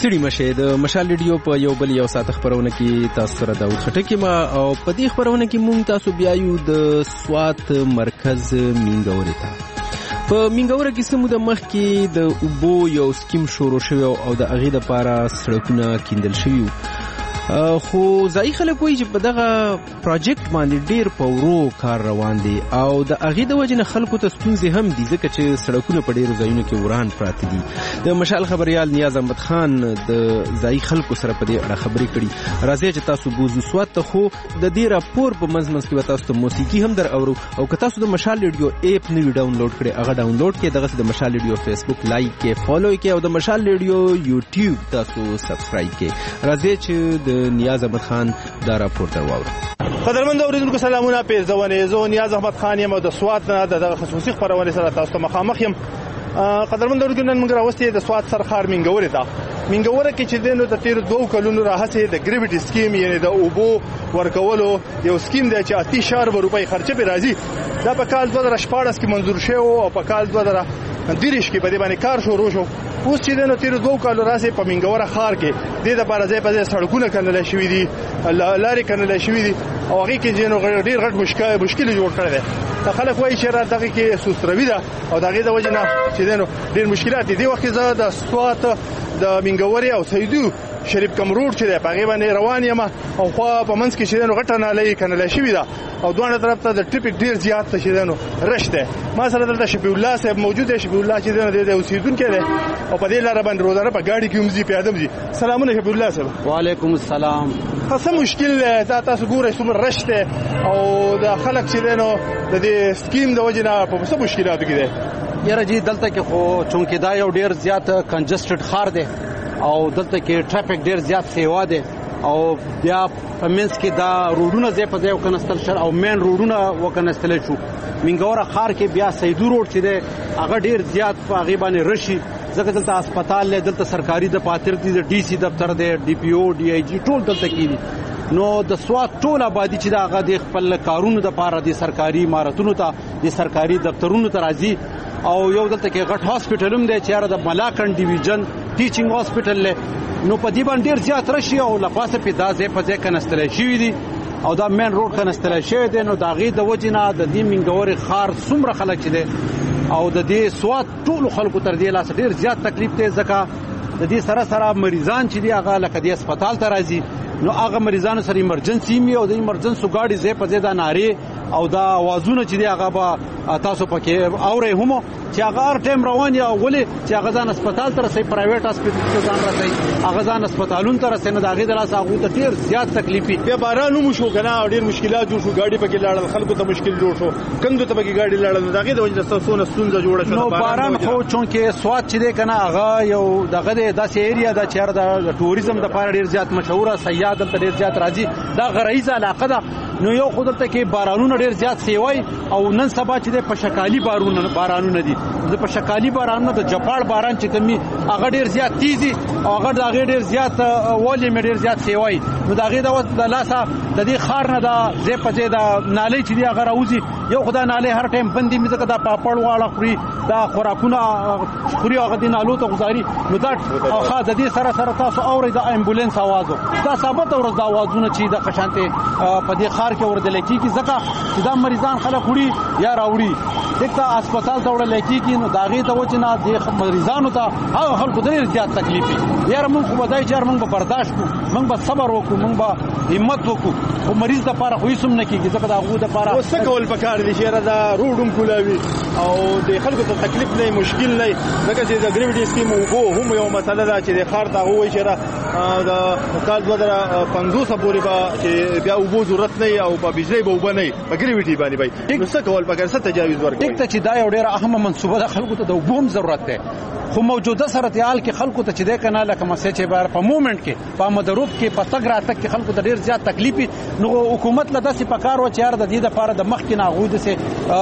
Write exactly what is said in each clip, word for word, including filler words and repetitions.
ستړي مشه د مشال ریډیو په یو بل یو ساعت خبرونه کې تاسو سره داود خټکی ما او په دې خبرونه کې مونږ تاسو بیا یو د سوات مرکز مینګوري ته په مینګوره کې سمو د مخ کې د اوبو یو سکیم شروع شوی او د اغې د پاره سړکونه کیندل شوی خو ځای خلک وایي چې په دغه پروجیکټ باندې ډیر په ورو کار روان دي او د اغې د وجې نه خلکو ته ستونزې هم دي ځکه چې سړکونه په ډیرو ځایونو کې وران پراته دي د مشال خبريال نیاز احمد خان د ځای خلکو سره په دې اړه خبرې کړي راځي چې تاسو بوزو سوات ته خو د دې راپور په منځ کې تاسو ته موسیقي هم در اورو او که تاسو د مشال ریډیو اپ نوی ډاونلوډ کړئ هغه ډاونلوډ کړئ دغه د مشال ریډیو فیسبوک لایک کړئ فالو کړئ او د مشال ریډیو یوټیوب تاسو سبسکرایب کړئ راځي چې د نیاز احمد خان دا راپور ته واورو. قدرمن اوریدونکو سلامونه پیرزونه زه نیاز احمد خان یم د سوات نه د خصوصي خبرونه سره تاسو ته مخامخ یم. قدرمن اوریدونکو نن موږ راوستي د سوات سرخار مینګوري ته مینګوره کې چې دینو د تیر دوه کلونو راهسه د ګریویټي سکیم یعنی د اوبو ورکولو یو سکیم دی چې اته اشاریه روپۍ خرچه به راځي دا په کال دوه هزار شپږ کې منزور شو او په کال دوه هزار دیرش کې په دې باندې کار شروع شو. اوس چې دینو تیر دوه کالو راځي په مینګوره خار کې د دې لپاره ځای په ځای سړکونه کنل شوې دي لارې کنل شوې دي او هغه کې جنو ډیر غټ مشکل مشکل جوړ کړی دی. خلک وایي چې را دغه کې سوستروي ده او دغه د وجه نه چې دینو ډیر مشکلات دي. وخت زه د سوات د مینګوري او سیدو شریف کم روډ چې په هغه باندې روان یم او خو په منځ کې چې دینو غټه نه لای کنل شوې ده او دوه طرف ته د ټریفیک ډیر زیات ته چې دینو رشته ما سره دلته شفیع الله صاحب موجود دی. شفیع الله چې دینو د اوسیدونکو دی او په دې لار باندې روزانه په ګاډي کې مزي پیاده مزي. سلامونه شفیع الله صاحب. وعلیکم السلام. خاصه مشکل دا تاسو ګورئ څومره رشته او د خلک چې دینو د دې سکیم د وجه نه په څه مشکلاتو کې دي. یاره جی دلته کې خو چونکه دا یو ډیر زیات کنجسټډ خار دی او دلته کې ټرافیک ډیر زیات سیوا دی او بیا په منځ کې دا روډونه ځای په ځای وکنستل شر او مین روډونه وکنستل شو. مینګوره خار کې بیا سیدو روډ چې دی هغه ډیر زیات په هغه باندې رشي ځکه دلته هسپتال له دلته سرکاري د پاتر دي د ډي سي دفتر دی ډي پی او ډي آی جی ټول دلته کې دي. نو د سوات ټول آبادی چې دا هغه د خپل کارونو د پاره د سرکاري عمارتونو ته د سرکاري دفترونو ته راځي او یو دلته کې غټ هاسپټل هم دی چې د ملاکن ډیویژن ټیچینګ هاسپټل له نو په دې باندې ډیر زیات رشي او لپاسه په دازې په ځای کنستل شي دي او دا مین روډ کنستل شي دي. نو دا غي د وجنه د دې منګوري خار څومره خلک چې دي او د دې سوات ټول خلکو تر دې لاس ډیر زیات تکلیف ته ځکه د دې سره سره مریضان چې دي هغه لکه د هسپتال ته راځي نو هغه مریضانو سره ایمرجنسي می او د ایمرجنسي گاډي زې په زیاده ناری او دا وازونه چې دی هغه به تاسو پکې اورې هم چې هغه هر ټیم روان یا ولې چې هغه ځان هسپتال تر سي پرایویټ هسپتال ته ځان راځي هغه ځان هسپتالونو تر سي نه دا غي دلاسه هغه ته ډیر زیات تکلیفي بیا باران مو شو کنه ډیر مشکلات جوړ شو ګاډي پکې لاړل خلکو ته مشکل جوړ شو کندو ته پکې ګاډي لاړل دا غي د وجه تاسو سونزه جوړه شو. نو باران خو چونکه سوات چې دی کنه هغه یو دغه داسې ایریا دا چې د ټوریزم د لپاره ډیر زیات مشهوره سیاح دلته ډیر زیات راځي دا غریزه علاقه ده. نو یو خودته کې بارانونه ډیر زیات سیوای او نن سبا چې د پشکالی بارونه بارانونه دي د پشکالی بارانونه د جپاړ باران چې کمی هغه ډیر زیات تیزي او هغه د هغه ډیر زیات ولی مې ډیر زیات سیوای نو دا غي د لاسه د دې خار نه دا زې پځې دا نالې چې دی هغه راوځي یو خدای نالې هر ټیم بندي مې ځکه دا پاپړ واړه خوري دا خوراکونه خوري هغه د نالو ته گزاري نو دا خا د دې سره سره تاسو اوري د امبولانس आवाज دا ثابت اور د आवाजونه چې د قشانته په دې خار کې وردل کیږي ځکه چې دا مریضان خلک وړي یا راوړي دغه هسپتال ته وړل کیږي نو دا غي ته وچنه د مریضانو ته هغه خلکو ډیر زیات تکلیف یاره موږ خو بدای چې موږ به برداشت کو موږ به صبر وکړو موږ به همت وکړو او مریض د لپاره خو هیڅ نه کیږي ځکه دا غو د لپاره وسه کول پکار دي چې دا روډم کولاوي او د خلکو ته تکلیف نه مشکل نه ځکه چې د ګریویټي سکیم وو هم یو مسله ده چې د خار ته وایي چې دا کال دوه هزار پنځوس پورې به چې بیا وبو ضرورت نه او په بجلی به وبني په ګریویټي باندې وای نو څه کول پکار څه تجاوز ورکړي ټیک ته چې دا یو ډیره اهمه منصوبه ده خلکو ته د وبوم ضرورت ده خو موجوده صورتحال کې خلکو ته چې ده کنه لکه مسې چې بار په مومنت کې په مدروب کې په تګ راتګ کې خلکو ته ډیر زیات تکلیف نو حکومت له داسې پکار و چې یار د دې لپاره د مخ کې ناغود سه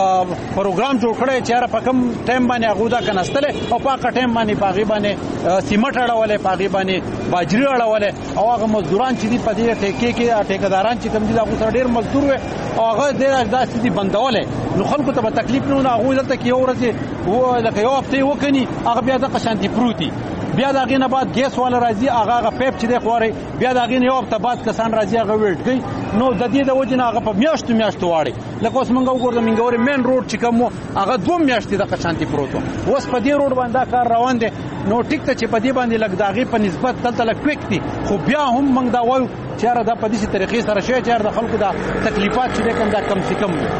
پروګرام جوړ کړی چې یار په کم ټایم باندې غوډه کناستله او په کا ټایم باندې باغی باندې سیمټ اړولې باغی باندې باجری اړولې او هغه مزدوران چې دی په دې ټیکې کې ټیکداران چې کم دي هغه سره ډیر مزدور و او هغه ډیر داسې دي بندولې نو خلکو ته تکلیف نه هغه ځل ته کې اورځي و لکه یو هفته وکني هغه بیا د قشانتی پروتي بیا د هغې نه بعد ګیس والا راځي هغه هغه پیپ چې دی خواري بیا د هغې نه یو هفته بعد کسان راځي هغه ویټ کوي نو د دې د وجې نه هغه په میاشتو میاشتو واړي لکه اوس موږ وګورو د مینګورې مین روډ چې کوم هغه دوه میاشتې دغه شانتې پروت و اوس په دې روډ باندې دا کار روان دی نو ټیک ته چې په دې باندې لږ د هغې په نسبت دلته لږ کویک دي خو بیا هم موږ دا وایو چې یاره دا په داسې طریقې سره شوی چې یاره د خلکو دا تکلیفات چې دی کوم دا کم سے کم وي.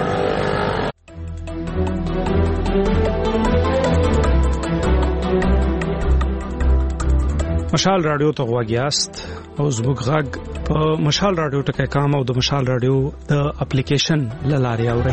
مشال رادیو ته غوږ یاست او زموږ غږ په مشال رادیو ټکی کام او د مشال رادیو د اپلیکیشن له لارې اورئ.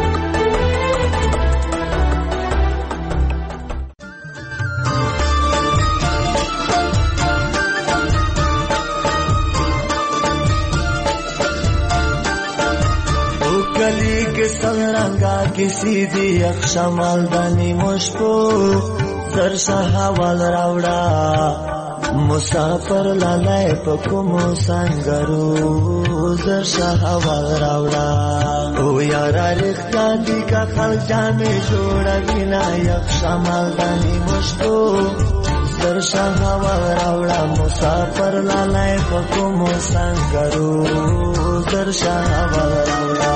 गली के संरंगा किसी दी अक्षमाल दानी मुश्को सरसा हवाल रावड़ा मुसाफर लालाय पकुमो संगरू सरसा हवाल रावड़ा ओ यारा रिख्ता दी का खल जाने जोड़ा बिना अक्षमाल दानी मुश्को सरसा हवाल रावड़ा मुसाफर लालाय पकुमो संगरू सरसा हवाल रावड़ा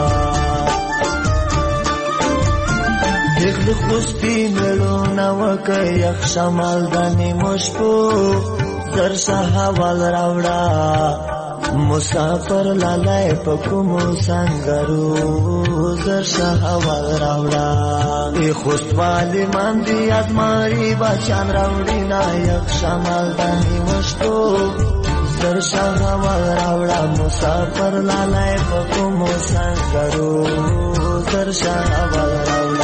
एक खुस्ती मिलो नवक यक शमाल दानी मुश्को दरसा हवाल रावड़ा मुसाफर लालाय पकुमो संगरू दरसा हवाल रावड़ा ए खुस्तवाली मांदी आजमारी बचान रावड़ी ना यक शमाल दानी मुश्को दरसा हवाल रावड़ा मुसाफर लालाय पकुमो संगरू दरसा हवाल रावड़ा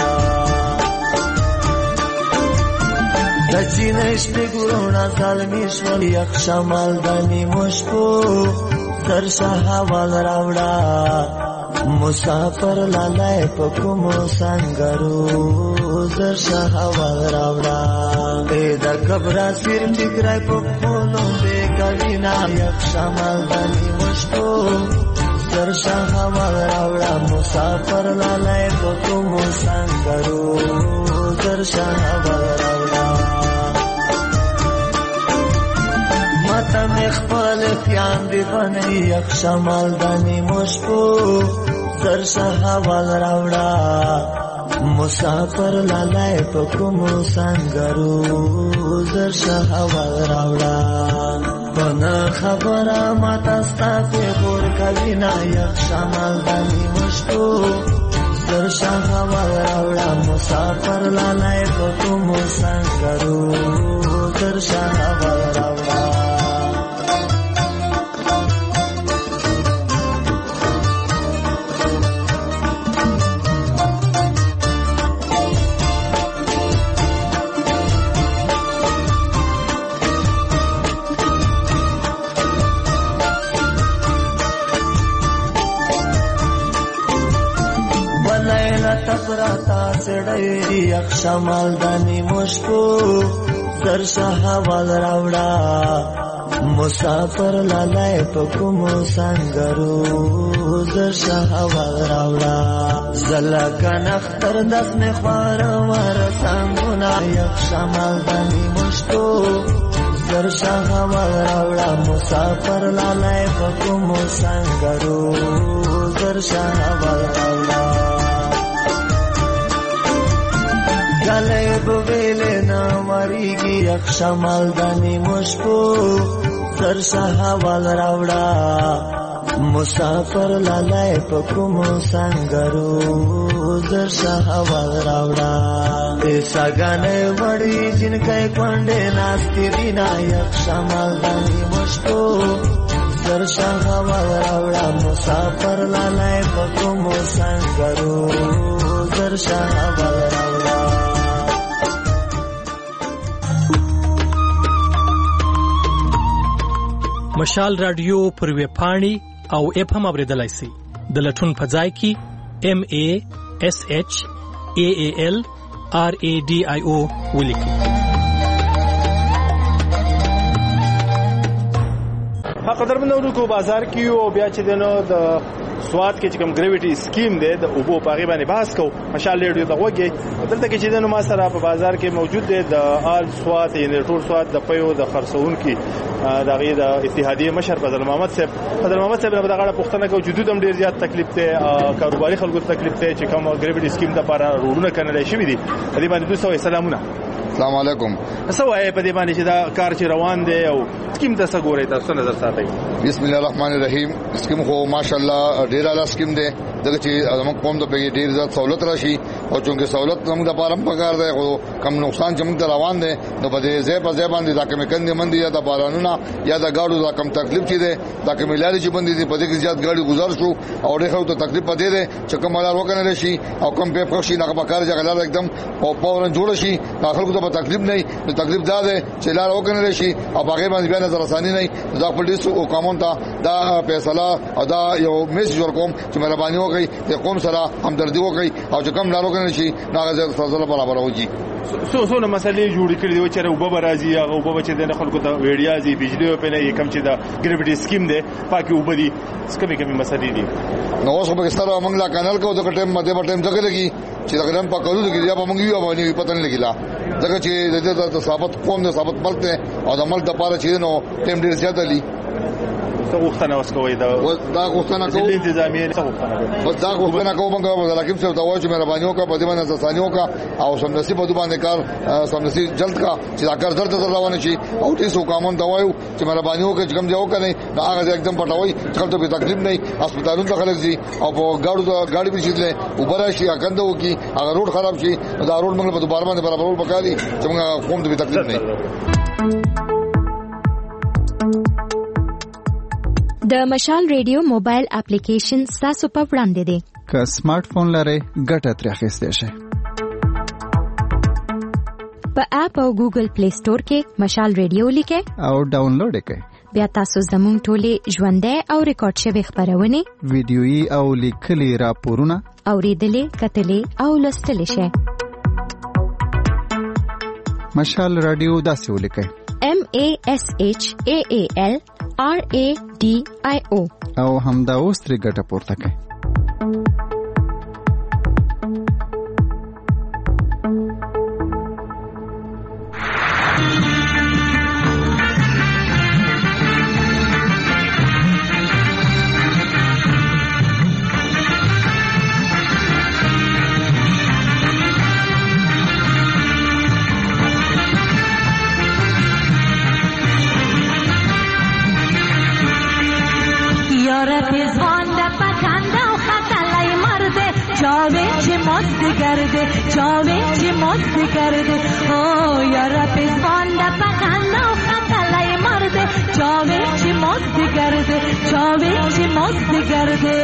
दचिनष्ट गुरुणा सालमीश्वर यक्षमाल दानी मुश्को दरसा हवाल रावड़ा मुसाफर लालाय पकुमो संगरू दरसा हवाल रावड़ा बेदा कबरा सिर टिकराय पप्पोलो बे कविना यक्षमाल दानी मुश्को दरसा हवाल रावड़ा मुसाफर लालाय पकुमो संगरू दरसा हवाल रावड़ा मत में खपल प्यान दी बनी यक्षमाल दानी मुश्को दरसा हवाल रावड़ा मुसाफर लालाय पकुमो संगरू दरसा हवाल रावड़ा बना खबरा माता स्ताफे बोर कविना यक्षमाल दानी मुश्को दरसा हवाल रावड़ा मुसाफर लालाय पकुमो संगरू दरसा हवाल रावड़ा तपराता सेड़ई यक्षमाल दानी मुश्को दरसा हवाल रावड़ा मुसाफर लालाय पकुमो संगरू दरसा हवाल रावड़ा जला कन अख्तर दस में ख्वार वार सांगुना यक्षमाल दानी मुश्को दरसा हवाल रावड़ा मुसाफर लालाय पकुमो संगरू दरसा हवाल रावड़ा गले बुवेले ना मरीगी यक्षमाल दानी मुश्को दरसा हवाल रावड़ा मुसाफर लालाय पकुमो संगरू दरसा हवाल रावड़ा ऐसा गाने बड़ी जिनके पंडे नास्ती बिना यक्षमाल दानी मुश्को दरसा हवाल रावड़ा मुसाफर लालाय पकुमो संगरू दरसा हवाल रावड़ा مشال رادیو پر وی پاڼي او اپ هم اوریدلای شي د لټون فضای کی ام ای اس ایچ ای ای ال آر ای ډی آی او ولیکي. قدرمن اورونکو بازار کې او بیا چې دنو د سواد کې چې کوم ګریویټي سکیم دی د اوبو په غیبه باندې بحث کو مشال ریډیو د وګي دلته کې چې د نو ما سره په بازار کې موجود دی د آل سواد یعنی ټول سواد د پیو د خرڅون کې د غي د اتحادیه مشر فضل محمد صاحب فضل محمد صاحب په دغه پښتنه کې وجود هم ډیر زیات تکلیف ته کاروباري خلکو تکلیف ته چې کوم ګریویټي سکیم د لپاره روډونه کنه شوی دي دې باندې دوه سلامونه السلام علیکم سوای په دې باندې چې دا کار چې روان دی او سکیم د څه ګوري تاسو نظر ساتئ بسم الله الرحمن الرحیم سکیم خو ماشاءالله ډیر اعلی سکیم دی دغه چې زموږ قوم ته به ډیر زیات سہولت راشي او چونکه سہولت زموږ د پاره پکار دی خو کم نقصان چې موږ ته روان دی نو په دې ځای په ځای باندې دا کوم کندې مندي یا د بارانونو یا د گاډو دا کم تکلیف چي دی دا کوم لاري چې باندې په دې کې زیات گاډي گزار شو او ډېر ته تکلیف پدې دی چې کوم لار وکنه شي او کم په خوشي نه پکار ځای لار एकदम او پاورن جوړ شي داخل کو ته تکلیف نه نو تکلیف دا دی چې لار وکنه شي او هغه باندې بیا نظر ثاني نه دا پولیس او قانون ته دا فیصله او دا یو میسج ورکوم چې مهرباني وکړئ د قوم سره همدردي وکړئ او چې کوم لار وکنه شي هغه فضل برابر وږي سو سو نو مسلې جوړ کړې دي چې وبو راځي هغه وبو چې د خلکو ته ویډیا دي بجلی په نه کم چې دا ګریویټي سکیم دی پاکي وبدي سکمې کمی مسلې دي نو اوس په ستاره موږ لا کانال کو د ټیم مده په ټیم ځکه لګي چې دا ګرام پکړو دي یا په موږ یو باندې پته نه لګیلا ځکه چې د ثابت قوم د ثابت بلته او د عمل د پاره چې نو ټیم ډیر زیات دی څه غوښتنه وسکوي دا دا غوښتنه کوو انتظامیه څه غوښتنه بس دا غوښتنه کوم موږ لکه څه دا وایي چې مهرباني وکړه په دې باندې ځانیو کا او سم نصیب په باندې کار سم نصیب جلد کا چې دا کار درته روان شي او دې سو قانون دا وایو چې مهرباني وکړه چې کوم ځای وکړي دا هغه एकदम پټوي چې ته به تکلیف نه هسپتالونو ته خلک دي او په گاډو گاډي به شیدله وبره شي اګنده وکي هغه روډ خراب شي دا روډ موږ په دوباره باندې برابرول پکاري چې موږ قوم ته تکلیف نه د مشال ریډیو موبایل اپلیکیشن تاسو په وړاندې دی که سمارټ فون لرئ ګټه ترې اخیستی شئ په اپ او ګوګل پلی سٹور کې مشال ریډیو لیکئ او ډاونلوډ یې کړئ بیا تاسو زموږ ټولې ژوندۍ او ریکارډ شوي خپرونې ویډیويي او لیکلي راپورونه اورېدلې کتلې او لوستلی شئ مشال رادیو داسې ولیکئ M A S H A A L R A D I O او همدا اوس ترې ګټه پورته کړئ کرده چاوی چی مست کرده او یارا پیزوان دا پخنده و خطلای مرده چاوی چی مست کرده چاوی چی مست کرده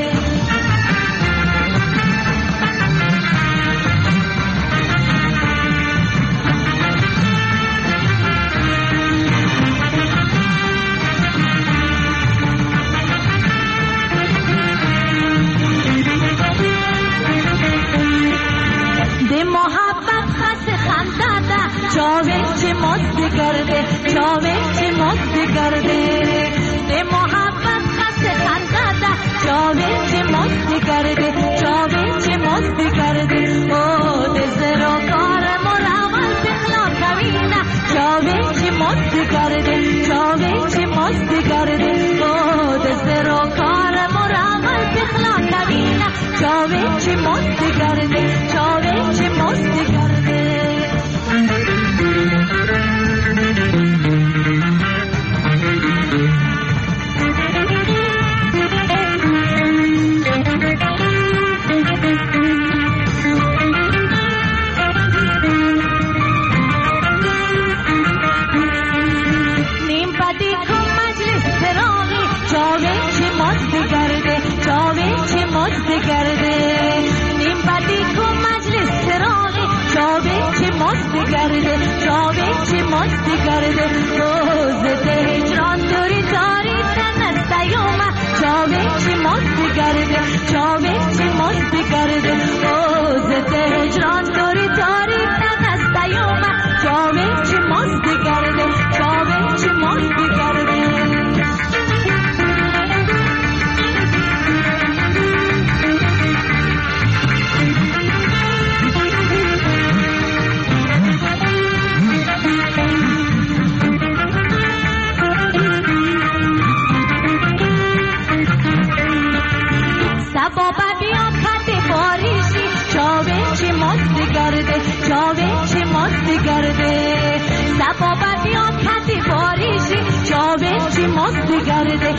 چاوی چی مست کرده چاوی چی مست کرده ده محبت خس خنده ده چاوی چی مست کرده چاوی چی مست کرده او ده زرو کار مراول بخلا کوینه چاوی چی مست کرده چاوی چی مست کرده او ده زرو کار مراول بخلا کوینه چاوی چی مست کرده چاوی چی مست کرده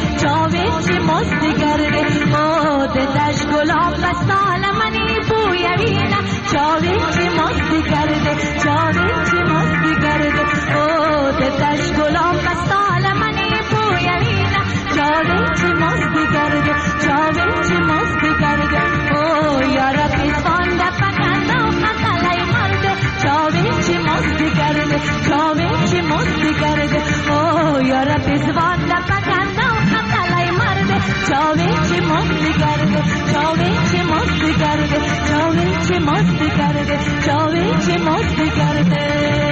چاوی چی مستی کرده او دلش گلاب بستال منی بویوینا چاوی چی مستی کرده چاوی چی مستی کرده او دلش گلاب بستال منی بویوینا چاوی چی مستی کرده چاوی چی مستی کرده او یارا پیسان دا پکاندا و خطالای مرده چاوی چی مستی کرده چاوی چی مستی کرده او یارا پیسان دا پکاندا و خطالای مرده چاوی چی مستی کرده چاوی چی مستی کرده چاوی چی مستی کرده چاوی چی مستی کرده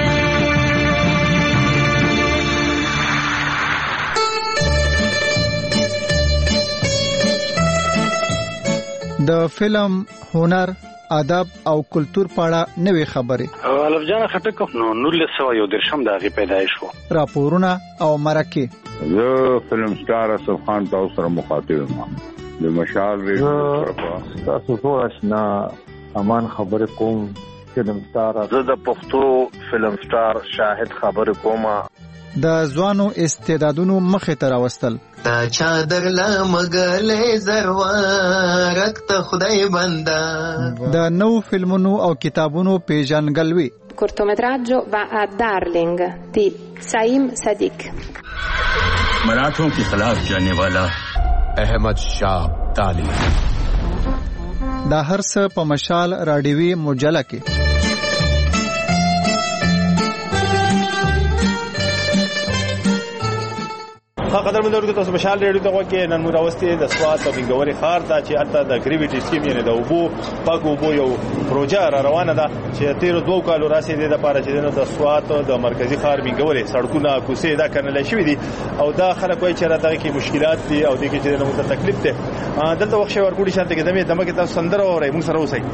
د فلم هنر ادب او کلچر په اړه نوې خبرې الف جان خټک نو نورل سو یو درشم د غي پیدایش وو راپورونه او مرکه زه فلم سٹار اسف خان تاسو سره مخاطب یم د مشال ریډیو تاسو ټول آشنا امان خبر کوم فلم سٹار زه د پښتو فلم سٹار شاهد خبر کوم د ځوانو استعدادونو مخه ته راوستل تا چادر لا مګلې زروارک ته خدای بندا د نو فلمونو او کتابونو پیژنګلوي cortometraggio va a Darling di Saim Sadiq मराठों के खिलाफ जाने वाला अहमद शाह ताली دا هر څه په مشال رادیوي مجله کې قدرمن اورګو تاسو مشال ریډیو ته وګورئ نن موږ راوستي د سوات او بنګوري خار ته چې البته د ګریویټي سکیم یې د اوبو پاک اوبو یو پروژه را روانه ده چې تیر دوه کالو راسي د لپاره چې د سوات او د مرکزی خار بنګوري سړکونه کوسه دا کنه شوې دي او دا خلک وایي چې راته کې مشکلات دي او د کې چې نو تکلیف ده دلته وخت ورکوړي شانته کې دمه دمه کې تاسو سندره اورئ موږ سره اوسئ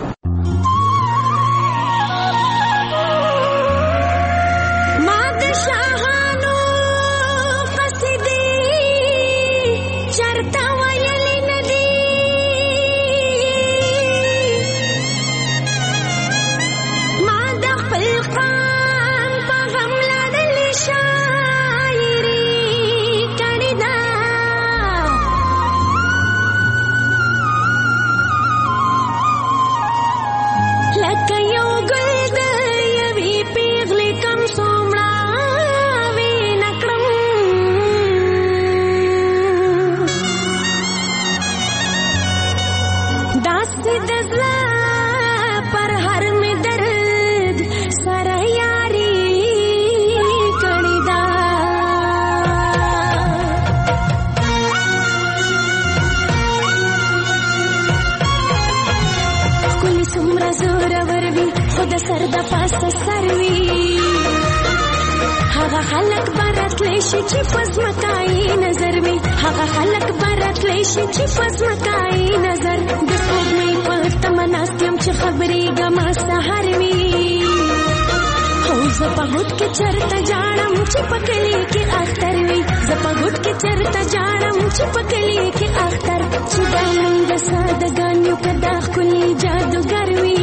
خلق برات لشي چې پزمکای نظر وي هغه خلق برات لشي چې پزمکای نظر د سپوږمۍ په تمناستم چې خبرې ګما سحر وي هو زپهوت کې چرته جاړم چې پکلي کې اختر وي زپهوت کې چرته جاړم چې پکلي کې اختر چې د سادګانیو کدا خولي جادوګر وي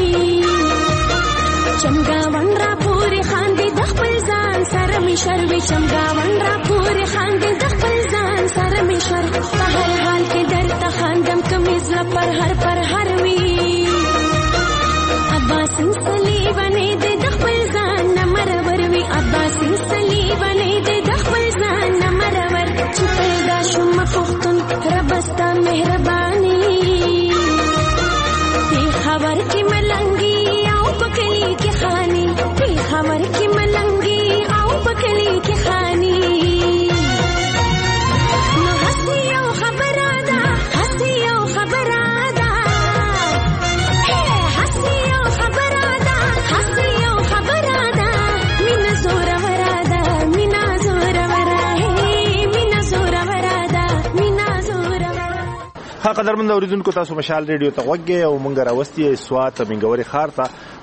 چمګاون را پوری خاندي د خپل ځان سره می شروي چمګاون را پوری خاندي د خپل ځان سره می شر په هر حال کې درته خاندم کمیز لا پر هر پر هر وی عباس صلیبانه د خپل ځان نمرور وی عباس صلیبانه د خپل ځان نمرور چې پیدا شوم پختون ربستا مهرباني په خبر کې ملنګي پکلی کی خانی پی خبر کی ملنگی او پکلی کی خانی نو حسی او خبر آدا حسی او خبر آدا حسی او خبر آدا حسی او خبر آدا مینا زور ورادا مینا زور ورا مینا زور ورادا مینا زور ورا ها قدرمن اوریدونکو تاسو مشال ریډیو ته وګورئ او مونږ راوستي سوات بنګوري خار ته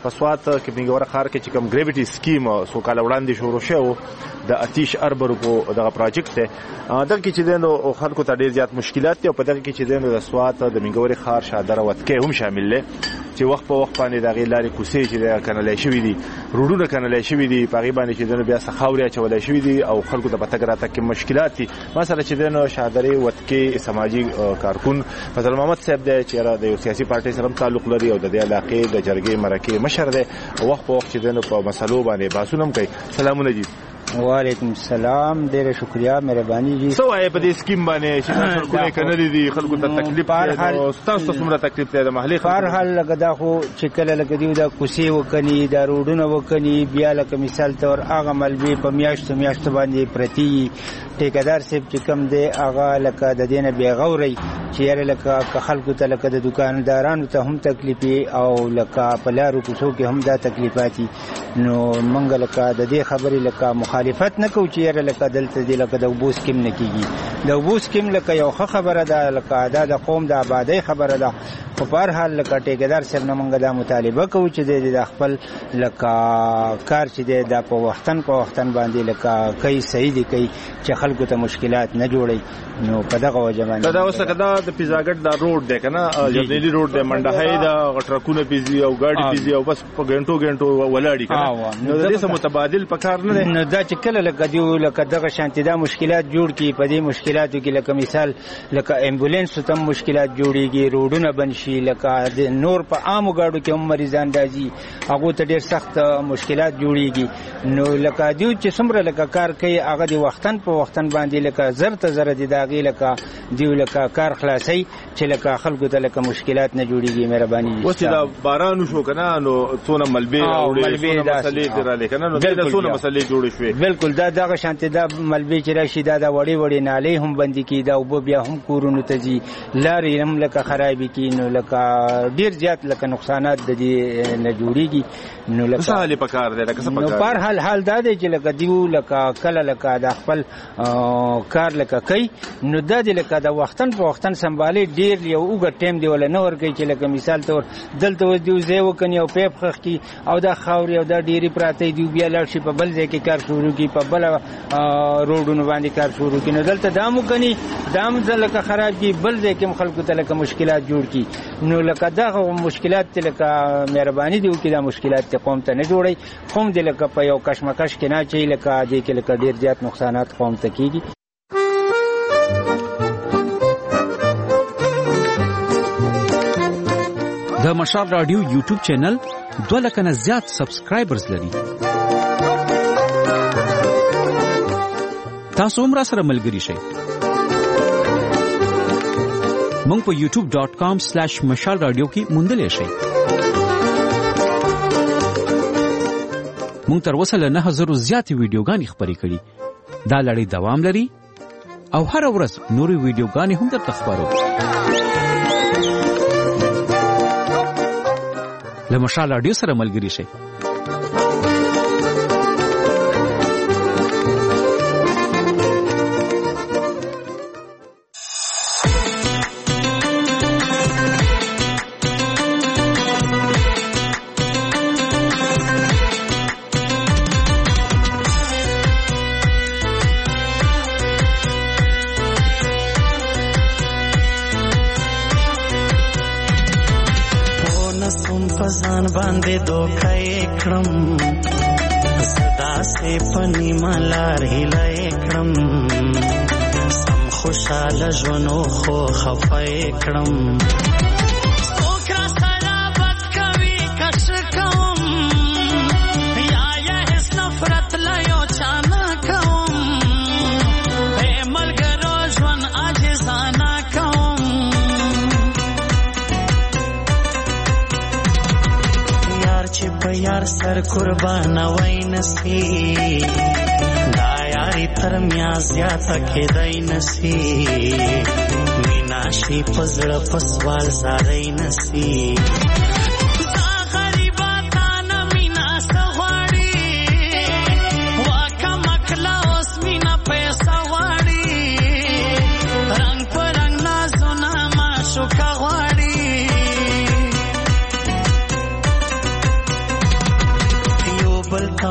په سوات کې منګوره ښار کې چې کوم ګریویټي سکیم سو کال وړاندې شروع شو د آتش اربر کو دغه پروجیکټ دی دغه کې چې دنو خلکو ته ډیر زیات مشکلات دي او په دغه کې چې دنو د سوات د منګوري ښار شادره وتکې هم شامل دي چې وخت په وخت باندې دغه لارې کوسې چې د کنالای شوې دي روډونه کنالای شوې دي په غیبه باندې چې دنو بیا سخاوري چولای شوې دي او خلکو ته پته ګراته کې مشکلات دي مثلا چې دنو شادره وتکې سماجی کارکون فضل محمد صاحب د چې د یو سیاسي پارټي سره تعلق لري او د دې علاقې د جرګې مرکه مشر دی وخت په وخت چې دنو په مسلو باندې باسونم کوي سلامونه جی وعلیکم السلام ډیره شکریا مهرباني جی سو آی په دې سکیم باندې چې خلکو کنه دي خلکو ته تکلیف دی او تاسو څومره تکلیف دی د محلي هر حال لګا دا خو چې کله لګا دی دا کوسي وکني دا روډونه وکني بیا لکه مثال تور هغه ملبي په میاشتو میاشتو باندې پرتی ټیکدار سیب چې کم دی هغه لکه د دینه بیا غوري چې یاره لکه خلکو ته لکه د دکاندارانو ته هم تکلیف او لکه په لارو کوڅو کې هم دا تکلیفات نو منګ لکه د دې خبرې لکه مخالفت نه کوي چې یاره لکه دلته دی لکه د وبوس کم نه کیږي د وبوس کم لکه یو خبره ده لکه دا د قوم د آبادی خبره ده په هر حال لکه ټیکدار سیب نه منګ دا مطالبه کوي چې د خپل لکه کار چې دی دا په وختن په وختن باندې لکه کوي صحیح دی کوي چې خلکو ته مشکلات نه جوړي نو په دغه وجه باندې دا اوس کدا د پیزاګټ دا روډ دی کنه جبلی روډ دی منډه دا غټرکونه پیزي او ګاډي پیزي او بس په غنټو غنټو ولاړی کنه نو د دې سم متبادل پکار نه دی نو دا چې کله لکه دی لکه دغه شانتي دا مشکلات جوړ کی په دې مشکلاتو کې لکه مثال لکه امبولانس ته مشکلات جوړيږي روډونه بنشي لکه نور په عامو ګاډو کې هم مریضان راځي هغه ته ډېر سخت مشکلات جوړيږي نو لکه دی چې څومره لکه کار کوي هغه دی وختن په وختن باندې لکه زر ته زر دي داغي لکه دی لکه کار خلاصي چې لکه خلکو ته لکه مشکلات نه جوړيږي مهرباني اوس دا باران شو کنه نو څونه ملبي او څونه مسلې درا کنه نو دا څونه مسلې جوړ شوې بالکل دا دغه شانتي دا ملبي چې راشي دا د وړي وړي نالې هم بندي کی دا او بیا هم کورونو ته جي لارې هم لکه خرابې کی نو لکه ډیر زیات لکه نقصانات د دې نه جوړيږي نو لکه څه حل پکار دی لکه څه پکار نو پر حال حال دا دی چې لکه دیو لکه کله لکه د خپل کار لکه کوي نو دا دی لکه د وختن په وختن سمبالي ډیر یو وګ ټیم دی ول نه ورګي چې لکه مثال تور دلته وځ دیو زه وکني او پیپ خخ کی او دا خاوري او دا ډيري پراته دی بیا لړ شي په بل ځای کې کار شروع کی په بل روډونو باندې کار شروع کی نو دلته دامو کني دام ځلکه خراب کی بل ځای کې خلکو ته لکه مشکلات جوړ کی نو لکه دا مشکلات لکه مهرباني دی چې دا مشکلات قوم ته نه جوړي قوم دې لکه په یو کشمکش کې نه چي لکه دې کې لکه ډیر زیات نقصانات قوم ته کیږي د مشال رادیو یوټیوب چینل دوه لک نه زیات سبسکرایبرز لري تاسو هم را سره ملګری شئ مونږ په یوټیوب ډاٹ کام سلیش مشال رادیو کې موندلی شئ مونږ تر اوسه له نه زرو زیاتې ویډیوګانې خپرې کړي دا لړۍ دوام لري او هره ورځ نورې ویډیوګانې هم درته خپرو له مشال رادیو سره ملګری شئ ځان باندې دوکای کړم صدا سه پنی ملار هلای کړم سم خوشاله ژوندو خو خفای کړم یار سر قربان وای نسی دا یاری تر میا زیات کېدای نسی مینا شي پزړه پسوال زارای نسی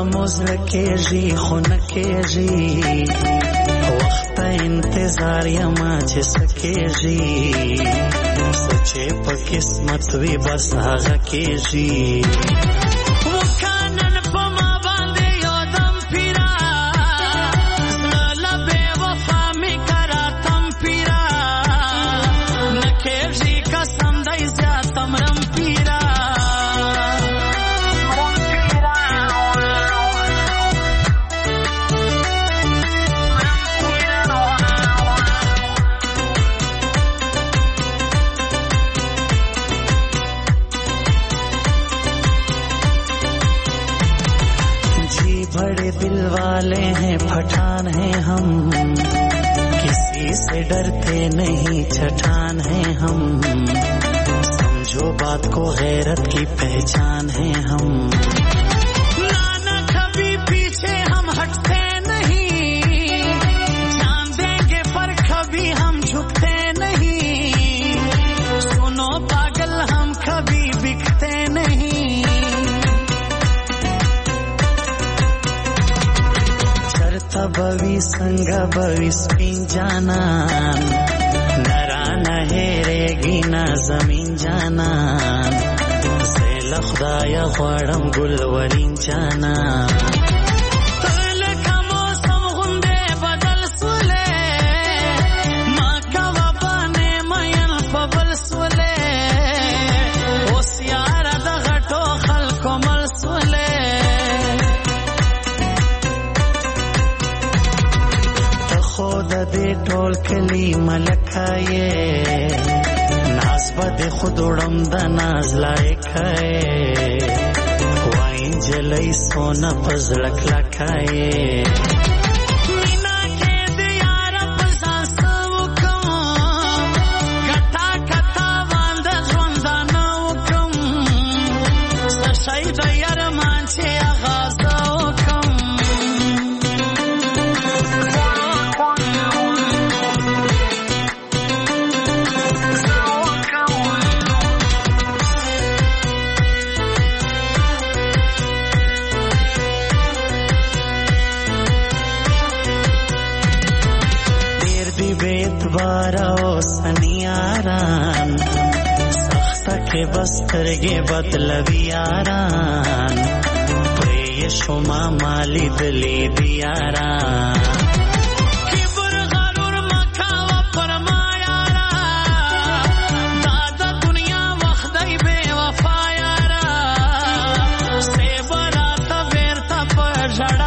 مزل کېږي خو نه کېږي وخت انتظار یما چې سکېږي سوچې په قسمت وي بس هغه کېږي وکانن په ما باندې یو دم پیرا زړه بې وفا مې کرا تم پیرا نه کېږي قسم دی زیات مرم پیرا बड़े दिल वाले हैं पठान हैं हम किसी से डरते नहीं छठान हैं हम समझो बात को गैरत की पहचान हैं हम नाना कभी पीछे हम हटते नहीं जान देंगे पर कभी हम झुकते नहीं सुनो पागल हम कभी बिकते नहीं बवी संग बवी स्पिन जाना नरा न हेरेगी ना जमीन जाना زیل خدای غواړم ګل ورین جانا لکه موسم غوندې بدل سولې ما کوه باندې مین په بل سولې اوس یاره د غټو خلکو مل سولې خود دې ټول کلی ملکایې ناز به خود وړم د ناز لایکایې وای جلای سونا پزړه کلکایې مینا کې دې یار په ساسو کوم کټا کټا باندې ژوند نه وکم سشای د یار مان چې آغاز وکم بارا او سنیاران سخته کې بسترګې بدلوي یاران پرې شما مالی دلی دیاران کبر غرور مکاوه پر ما یارا دا د دنیا وخت دی بے وفا یارا سی براته بیرته په ژړا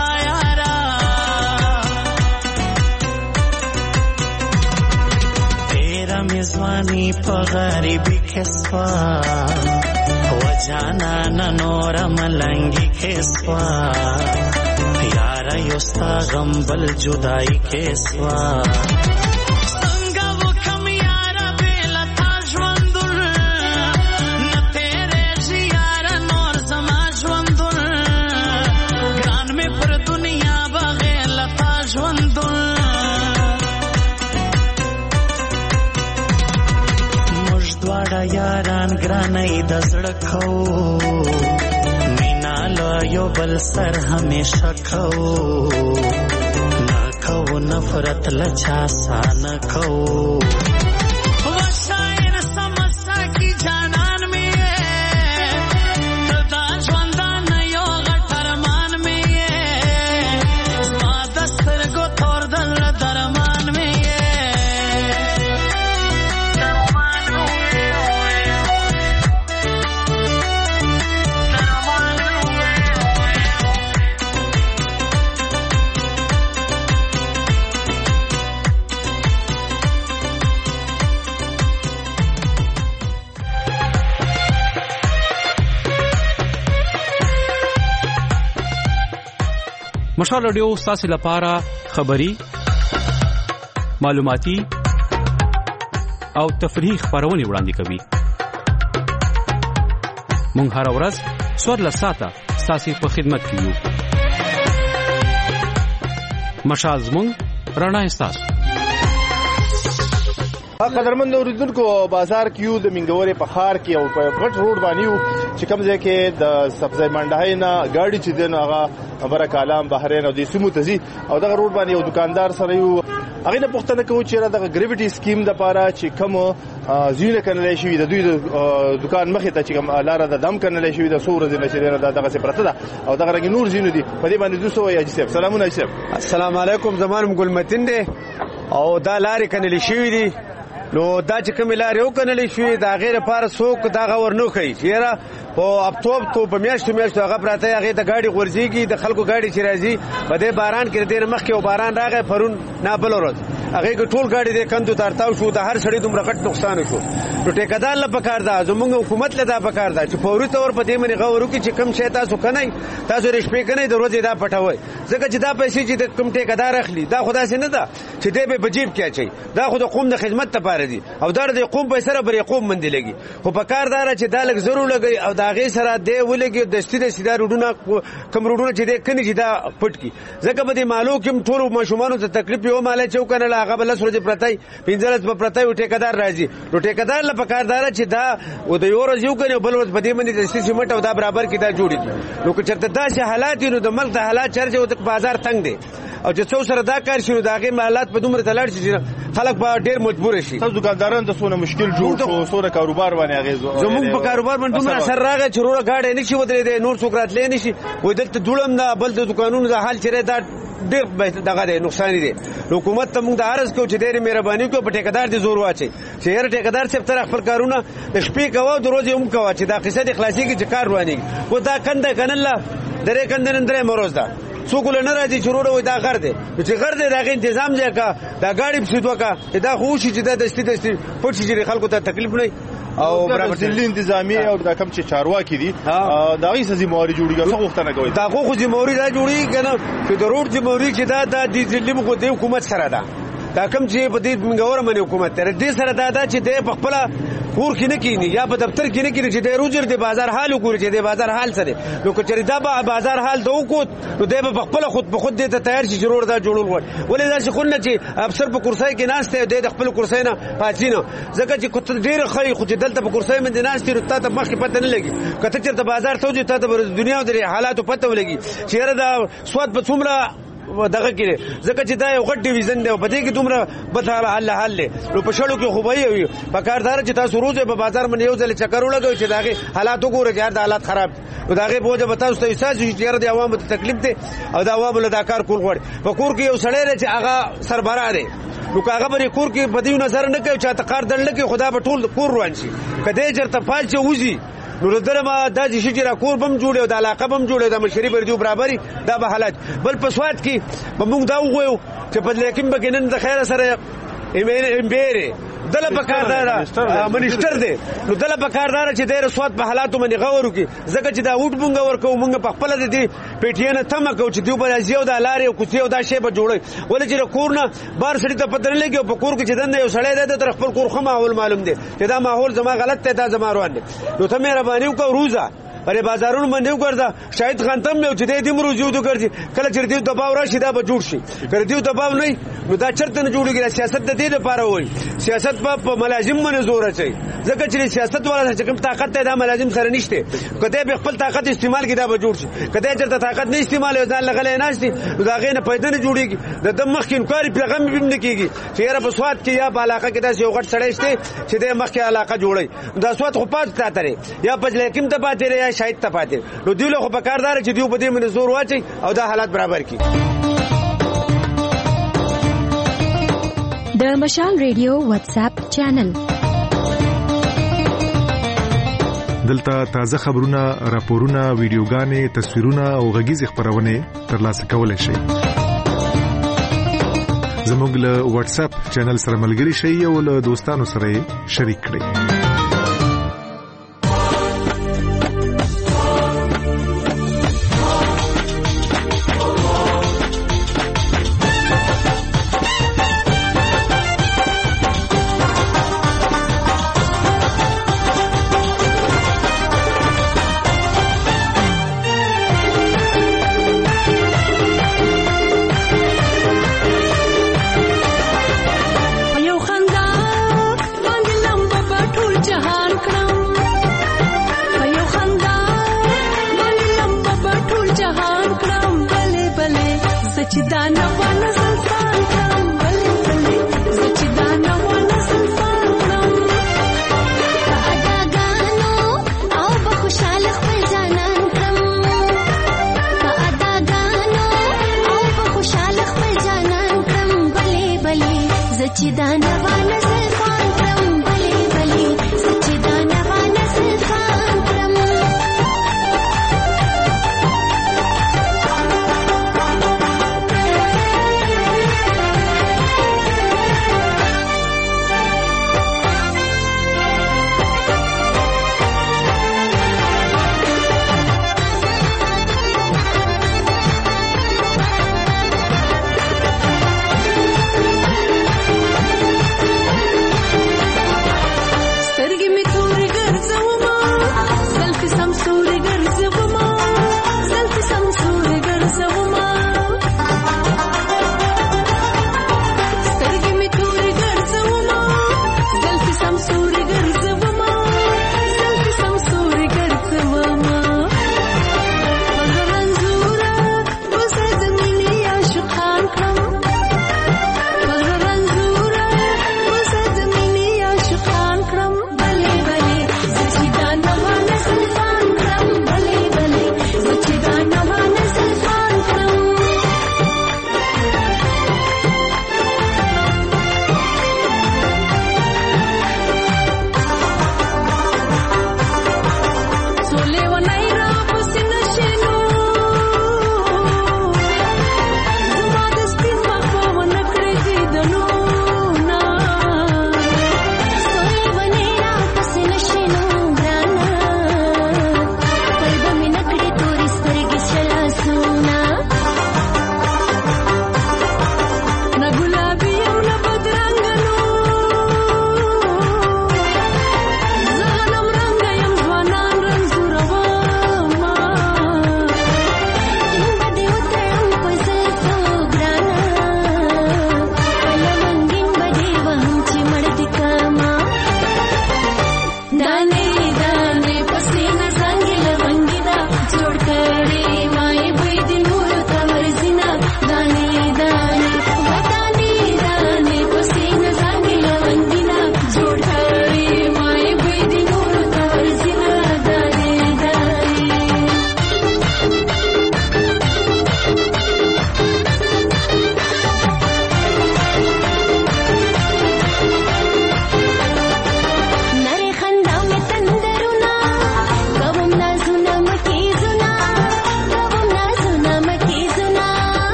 میزوانی په غریبی کې سوا و جانا نور ملنګي کې سوا یار یو ستا غم بل جدائی کې سوا څنګه وکم یار بل تا ژوندل نه تیرې یار نور زما ژوندل ګران مې پر دنیا بغیر تا ژوندل دواړه یاران ګرانۍ د زړه کو مینا له یو بل سر همیشه کو نه کو نفرت له چا سانه کو و شاعر سمسا کی جانان میں دا ژوندان یو غټ ارمان میں زما د سترګو تور دل درمان میں مشال رادیو ستاسو لپاره خبری معلوماتي او تفریحي خبرونه وړاندې کوي. مونږ هر ورځ څوارلس ساعته ستاسو په خدمت کې یو. مشال زموږ رڼا ستاسو. قدرمن اوریدونکو بازار کې یو د منګورې په ښار کې او په غټ روډ باندې یو چې کوم ځای کې د سبزی منډای نه ګاډي چې دین هغه برک عالم بحرین او د سمو تزي او دغه روډ باندې یو دکاندار سره یو هغه نه پوښتنه کوي چې دغه ګریویټي سکیم د پاره چې کوم زیونه کنلای شي د دوی دکان مخې ته چې کوم لار د دم کنلای شي د سور ځنه چې دغه څه پرته ده او دغه رنګ نور زینو دي په دې باندې دوه یا جسب سلامونه جسب السلام علیکم زمانم ګلمتین دی او دا لارې کنلې شوې دي نو دا چې کوم لارې وکنلې شوې دا غیر لپاره څوک دا غور نه کوي چیرې په اپتوب ته په میاشتو میاشتو هغه پراته هغه د ګاډي غورځيږي د خلکو ګاډي چې راځي په دې باران کې د مخ کې او باران راغی پرون نه بل ورځ هغه ټول ګاډي د کندو تارتاو شو د هر سړي دومره غټ نقصان شو نو ټیکادار له پکار دا زموږ حکومت له دا پکار دا چې فوري تور په دې باندې غوړو کې چې کم شي تاسو کنای تاسو رښپې کنای د ورځې دا پټوي ځکه چې دا پیسې چې د کم ټیکادار اخلي دا خدای سي نه دا چې دې به بجیب کې اچي دا خو د قوم د خدمت لپاره دي او دا د قوم په سره بری قوم مندي لګي خو پکار دار چې دا لګ ضرور لګي او دا غي سره دې ولګي د ستې سیده روډونه کم روډونه چې دې کني چې دا پټ کی ځکه به دې مالو کوم ټول ماشومان ته تکلیف یو مال چوکنه هغه بل سره پرتای پینځلس په پرتای ټیکادار راځي نو ټیکادار له پکاردار چې دا و د یو ورځ یو کنه بل ورځ په دې باندې د سیمټ او دا برابر کې دا جوړي نو که چرته دا شي حالات نو د ملک د حالات چرته د بازار تنگ دي او چې څو سره دا کار شنو داغه حالات په دومره تلل شي خلک به ډیر مجبور شي تاسو دکانداران د سونه مشکل جوړ شو سونه کاروبار باندې اغیز زموږ په کاروبار باندې دومره اثر راغی چې روړه گاډي نشي ودرې نور څوک راتلې نشي وې دلته دولم نه بل د دکانونو د حال چیرې دا ډیر دغه دی نقصان دي حکومت ته موږ د عرض کوو چې ډېر مهرباني کوي په ټیکادار دي زور واچي چې هر ټیکادار څخه تر خپل کارونه د شپې کوو د ورځې هم کوو چې دا قصه د خلاصي کې چې کار رواني و دا کنده کنله درې کندن درې مروز ده څوک له راځي چې وروړه وي دا غر دی چې غر دی دا تنظیم ځای کا دا ګاډي په سیدو کا دا خو شي چې دا دستي دستي پټ شي خلکو ته تکلیف نه او برابر ځلې انتظامی او دا کم چې چارواکي دي دا غي ذمہواری جوړیږي څه غوښتنه کوي دا خو ذمہواری دا جوړیږي کنه چې د روډ ذمہواری چې دا د ځلې مو د حکومت سره ده دا کم چې په دې منګور باندې حکومت تر دې سره دا دا چې د خپل کور کې نه کینی یا په دفتر کې نه کینی چې د روزر د بازار حال وګوري چې د بازار حال سره نو که چېرې دا به بازار حال ته وکوت نو د په خپل خود په خود دې ته تیار شي جوړ دا جوړول وای ولې دا چې خلنه چې افسر په کرسي کې ناشته د خپل کرسي نه پاتینو ځکه چې کوت ډیر خی خو چې دلته په کرسي باندې ناشته رته ته مخ پته نه لګي کته چې د بازار ته وځي ته د دنیا د حالاتو پته ولګي چې دا سواد په څومره دغه کې ځکه چې دا یو غټ ډیویژن دی په دې کې دومره بد حال حل له نو په شړو کې خوبای وي په کاردار چې تاسو روزه په بازار باندې یو ځل چکر ولګوي چې داغه حالات وګوره چې دا حالات خراب او داغه بوجه به تاسو ته احساس شي چې د عوامو ته تکلیف دی او دا عوامو له دا کار کول غواړي په کور کې یو سړی چې هغه سربراه دی نو هغه بری کور کې په دې نظر نه کوي چې تا کار دل کې خدا به ټول کور روان شي کله چرته فال چې وځي نو درما د دې شي چې کور بم جوړي او د علاقه بم جوړي د مشري بر دیو برابرۍ دا به حالت بل پسواد کې موږ دا وغوي چې په لیکن بګینن د خیر سره ایمبيره دله پکاردار منیسټر دی نو دله پکاردار چې د رسوت په حالاتو باندې غور وکي ځکه چې دا وټ مونږ ورکو مونږ په خپل د دې پیټینه تم کو چې دیو بل ازیو د لارې او کوڅې او دا شی به جوړي ولې چې کور نه بار سړی ته پته نه لګي په کور کې چې دنه یو سړی د تر خپل کور خو ماحول معلوم دی چې دا ماحول زما غلط دی دا زما روان دی نو ته مهرباني وکړه روزه پرې بازارونو باندې وګرځا شاید خانتم یو چې دې دمرو جو تو ګرځي کله چې دې دباو راشي دا به جوړ شي کله دې دباو نه نو دا چرته نه جوړیږي سیاست د دې لپاره وایي سیاست په ملازم باندې زور اچي ځکه چې سیاست والا چې کوم طاقت ته دا ملازم سره نشته کله به خپل طاقت استعمال کړي دا به جوړ شي کله چې طاقت نه استعمال ځان لغلې نه شي دا غینه پیدا نه جوړیږي د دم مخ کې انکاري پیغام به نه کیږي چې یاره په سواد کې یا په علاقه کې دا یو غټ سړی شته چې د مخ کې علاقه جوړي دا سواد خو پات تاتره یا په لیکم ته پاتې یا شاید ته پاتې نو دیو له خو په کاردار چې دیو په دې باندې زور واچي او دا حالات برابر کړي د مشال ریډیو واتس اپ چینل دلته تازه خبرونه راپورونه ویډیوګانې تصویرونه او غږیز خبرونه ترلاسه کولای شئ زموږ له واتس اپ چینل سره ملګري شئ او له دوستانو سره شریک کړئ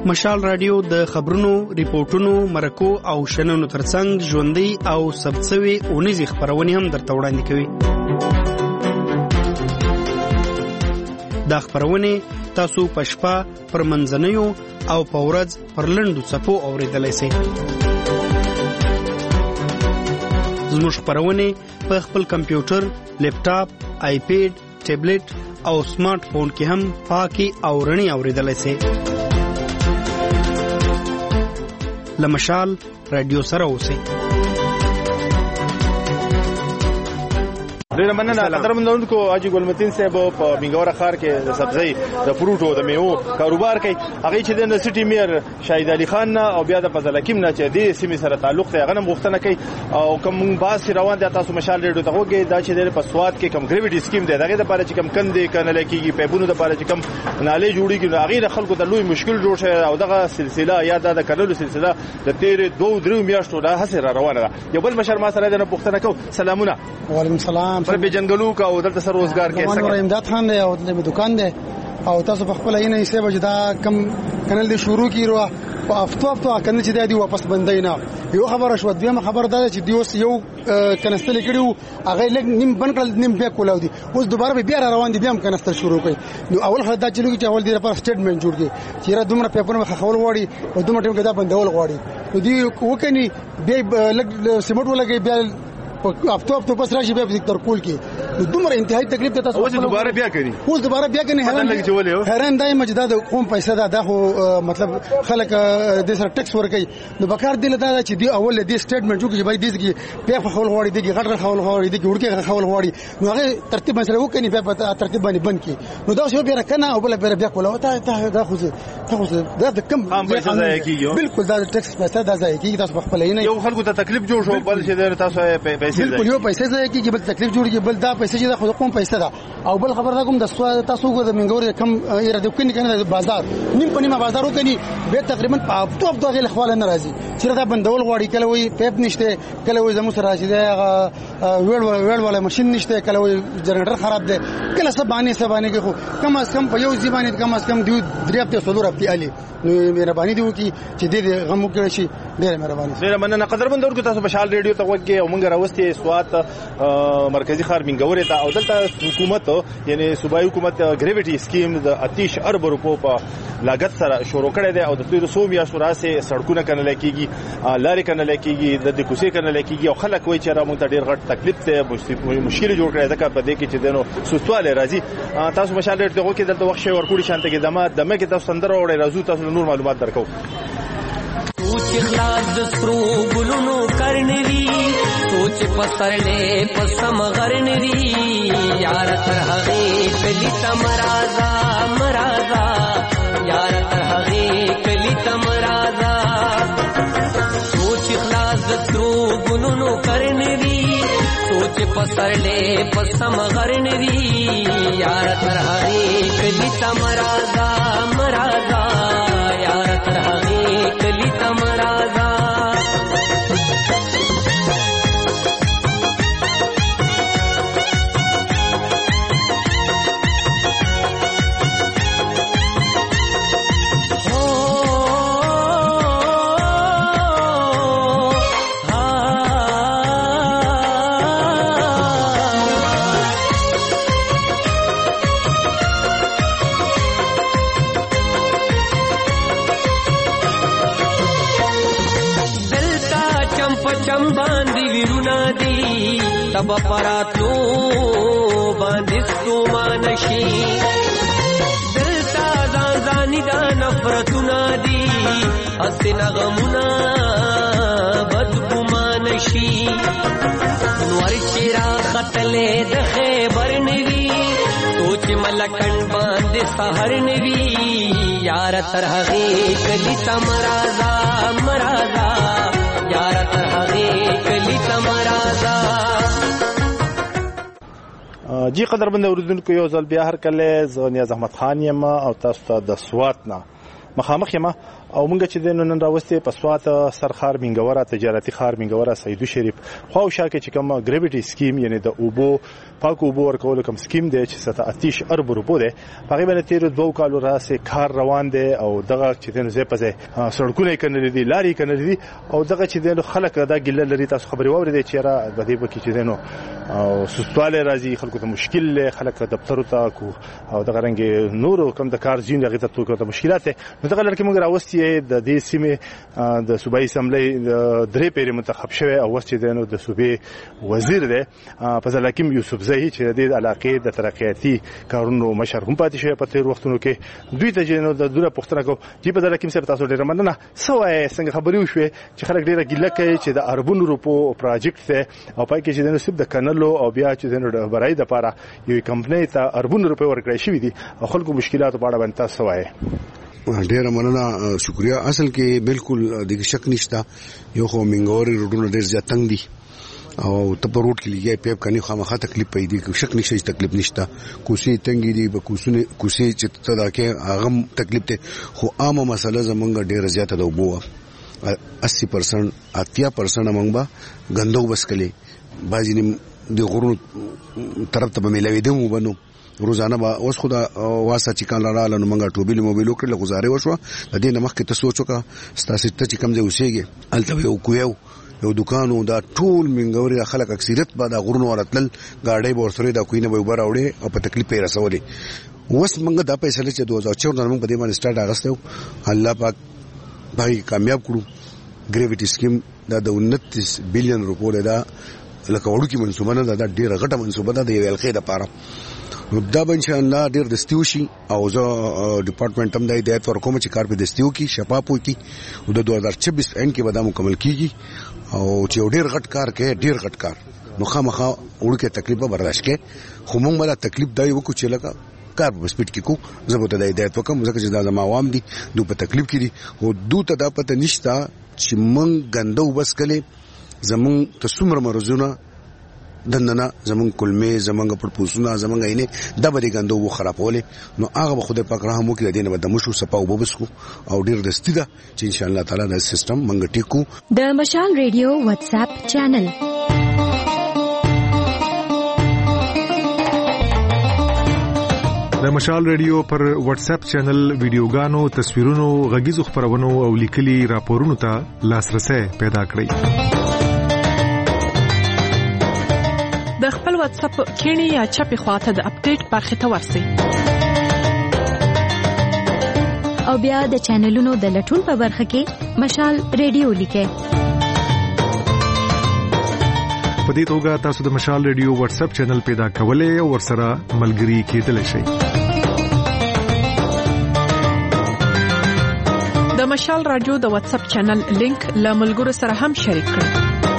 مشال رادیو د خبرونو، ریپورتونو، مرکو او شننو ترڅنګ ژوندۍ او ثبتسوي اونیزې خبرونه هم درته وړاندې کوي. دا خبرونه تاسو په شپه پر منځنیو او په ورځ پر لنډو څپو اوریدلای شئ. زموږ خبرونه په خپل کمپیوټر، لیپټاپ، آیپیډ، ټابلیټ او سمارټ فون کې هم پاکي او رڼي اوریدلای شئ. لمشال رادیو سره اوسئ. ډیره مننه قدرمنونکو. حاجی ګلمتین صاحب په منګوره ښار کې د سبزی د فروټو د میوو کاروبار کوي. هغه چې د سټي میر شاهد علي خان او بیا د فضل حکیم نه چې د سیمې سره تعلق دی هغه غوښتنه کوي او کوم باس روان دي تاسو مشال ریډیو ته وګورئ. دا چې د پسواد کې کم ګریویټي سکیم دی دغه لپاره چې کم کندې کنه لکېږي پیپونو لپاره چې کم نالې جوړیږي نو هغه خلکو ته لوی مشکل جوړ شي او دغه سلسله یا د کلو سلسله د تیر دوه درو میاشتو لا هڅه را روانه ده. یو بل مشر ما سره د غوښتنه کوي. سلامونه. وعلیکم السلام. پر به جنگلو کا او دلته سر روزګار کې څنګه امداد خان دی او د دکان دی او تاسو په خپل عینه یې سبا جدا کم کنل دی شروع کیرو په افتو افتو کنه چې دی واپس بندای نه. یو خبره شو دیمه خبر ده چې دیوس یو کنستل کړیو هغه لګ نیم بنکل نیم بیا کولاو دي اوس دوباره بیا روان دي بیا هم کنستل شروع کړي. نو اول خدای دا چې اول دی لپاره سټیټمنټ جوړ کړي چې را دومره پیپر مخ خول غواړي او دومره ټیم کې دا بندول غواړي. نو دی وکني بیا لګ سیمټ ولګي بیا افتو افتو پس راشي بیا تر کول کې دومره انتهایی تکلیف ته تاسو اوس دوباره بیا کوي اوس دوباره بیا کوي. حیران حیران دای مجدد قوم پیسې دا د مطلب خلک د سره ټیکس ورکي. نو بکار دی لدا چې دی اول دی سټیټمنټ جوړ کې بای دیږي په خول غواړي دی غټ غټ خول غواړي دی ورکه خول غواړي نو هغه ترتیب مسله وکړي په ترتیب باندې بند کی. نو دا شو بیا کنه او بل بیا کوله ته دا خو ته خو دا د کم پیسې ځای کیږي. بالکل دا ټیکس پیسې دا ځای کیږي. تاسو خپل نه یو خلکو ته تکلیف جوړ شو بل چې تاسو بالکل یو پیسې ځای کیږي بل تکلیف جوړیږي بل دا پیسې چې د خو قوم پیسې ده. او بل خبر دا کوم د تاسو غو د منګوري کم یره د کني کنه د بازار نیم په نیمه بازار وکني به تقریبا په توپ دغه خپل نه راځي چې دا بندول غواړي کله وي پیپ نشته کله وي زمو سره راځي دا ویل ویل ولا ماشين نشته کله وي جنریټر خراب ده کله سبانه سبانه کې خو کم از کم په یو ځبانه کم از کم دی درې هفته سلور هفته علي. نو مهرباني دی وکي چې دې غم وکړي شي. ډیره مهرباني. ډیره مننه قدرمنونکو. تاسو بشال ریډیو ته وګورئ او مونږ راوستي سوات مرکزی ښار منګورې ته او دلته حکومت یعنی صوبایي حکومت ګریویټي سکیم د اتیش ارب روپو په لاګت سره شروع کړی دی او د تیر سو میاشتو راځي سړکونه کنه لکېږي لارې کنه لکېږي د د کوڅې کنه لکېږي او خلک وایي چې را مونږ ته ډیر غټ تکلیف ته مشکل جوړ کړی ځکه په دې کې چې دنو سوستواله راځي. تاسو بشال ریډیو ته وګورئ دلته وخت شي ورکوړي شانته کې دمه دمه کې تاسو سندره وړي راځو تاسو نور معلومات درکو. سوچ خلاص د سرو ګلونو کرنوي سوچ پسرلې پسم غرنوي یار تر هغه کلی تمرازا مرازا یار تر هغه کلی تمرازا سوچ خلاص د سرو ګلونو کرنوي سوچ پسرلې پسم غرنوي یار تر هغه کلی تمرازا مرازا یار تر هغه کلی تمرازا. تب پراتلو باندې ستومانشي دلتا ځان ځاني دا نفرتونه دي اسنه غمونه بدګمانشي نور چیرې خطلې د خیبر نوي سوچ ملکن باندې سحر نوي یار تر هغه کلی تمرازا مرازا یار تر هغه کلی تمرازا. جی قدرمن اوریدونکو یو ځل بیا هر کله زه نیاز احمد خان یم او تاسو ته د سوات نه مخامخ یم او موږ چې د نن راوستي په سوات سرخار منګوره تجارتي خار منګوره سیدو شریف خو شاکه چې کوم ګریویټي سکیم یعنی د اوبو پاکو اوبو ورکول کوم سکیم دی چې ست اتیش ارب روپو دی هغه باندې تیر دوه کالو راسه کار روان دی او دغه چې د زې په ځای سړکونه کنه دي لاري کنه دي او دغه چې د خلک دا ګله لري تاسو خبري ووري چې را د دې په کې چې دنو او سستواله راځي خلکو ته مشکل له خلک دفتر ته کو او دغه رنګ نور کوم د کار زین دغه ته ته مشکلات نو دغه لړ کې موږ راوستي د دې سیمه د صوبایي اسمبلی درې پیری منتخب شوی او وسته دنو د صوبې وزیر دی فضل حکیم یوسف زهی چې د علاقې د ترقیاتي کارونو مشر هم پاتې شوی په تیر وختونو کې دوی ته جنو د دوره پښتنه کو چې په فضل حکیم سره تاسو ډیر مننه سوای څنګه خبري وشوي چې خلک ډیره ګیله کوي چې د اربون روپو پروجیکټ ته او پای کې چې د نسب د کنلو او بیا چې د برای د لپاره یو کمپنی ته اربون روپو ورکړی شوی دي او خلکو مشکلات په اړه باندې تاسو وایي ډیر مننه شکریا اصل کې بالکل د شک نشته یو خو منګوري روډونه ډیر زیات تنگ دي او ته په روډ کې لګي پیپ کني خامخا تکلیف پیدا کوي شک نشته تکلیف نشته کوسي تنګي دي په کوسونه کوسي چې ته دا کې هغه تکلیف ته خو عامه مسله زمونږ ډیر زیات ده وبو اسی پرسنټ اتیا پرسنټ موږ به غندو بس کړي باجی د غرونو طرف ته ملوي دي مو بنو روزانه با اوس خدا واسه چې کله رااله نو موږ ټوبل موبایل وکړل غزاره وشو د دې نمخ کې تاسو چوکا ستاسو ته چې کم ځای اوسېږي الته یو کویو یو دکانو دا ټول منګوري خلک اکثریت بعد غرونو ورتل گاډي بورسره دا کوینه به وبر اوړي او په تکلیف پیرا سوالي اوس موږ دا پیسې چې دوه هزار چودہ موږ په دې باندې سٹارټ اغستو الله پاک بھائی کامیاب کړو ګریویټي سکیم دا د انتیس بلین روپو دا لکه وړو کې منصوبه نه دا ډیره غټه منصوبه ده د یو الخې لپاره نو دا ان شاء الله ډیر دستیو شي او زه ډپارټمنټ هم د هدایت ورکوم چې کار په دستیو کې شفاف وي او د دوه هزار چوبیس اند کې به دا مکمل کیږي او چې ډیر غټ کار کوي ډیر غټ کار نو خامخا وړکه تکلیف به برداشت کې خو موږ مله تکلیف دای وکړو چې لکه کار په سپیډ کې کو زبوت د هدایت وکم ځکه چې دا زما عوام دي دوی په تکلیف کې دي او دوی ته دا پته نشته چې موږ غندو بس کله زمون ته څومره مرزونه دندنه زمون کلمه زمونږ پر پوسونه زمونږ عینه د بری غندو و خرابوله نو هغه خدای پاک رحم وکړي دینه د مشو صفاو وبسکو او ډیر دستی ده چې ان شاء الله تعالی د سیستم منګ ټیکو د مشال ریډیو واتس اپ چینل د مشال ریډیو پر واتس اپ چینل ویډیوګانو تصویرونو غږیزو خبرونو او لیکلي راپورونو ته لاسرسي پیدا کړئ د خپل واتس اپ کینی یا چپی خواته د اپډیټ برخه ته ورسئ او بیا د چینلونو د لټون په برخه کې مشال ریډیو لیکئ په دې توګه تاسو د مشال ریډیو واتس اپ چینل پیدا کولای او ورسره ملګری کېدلی شئ د مشال رادیو د واتس اپ چینل لینک له ملګرو سره هم شریک کړئ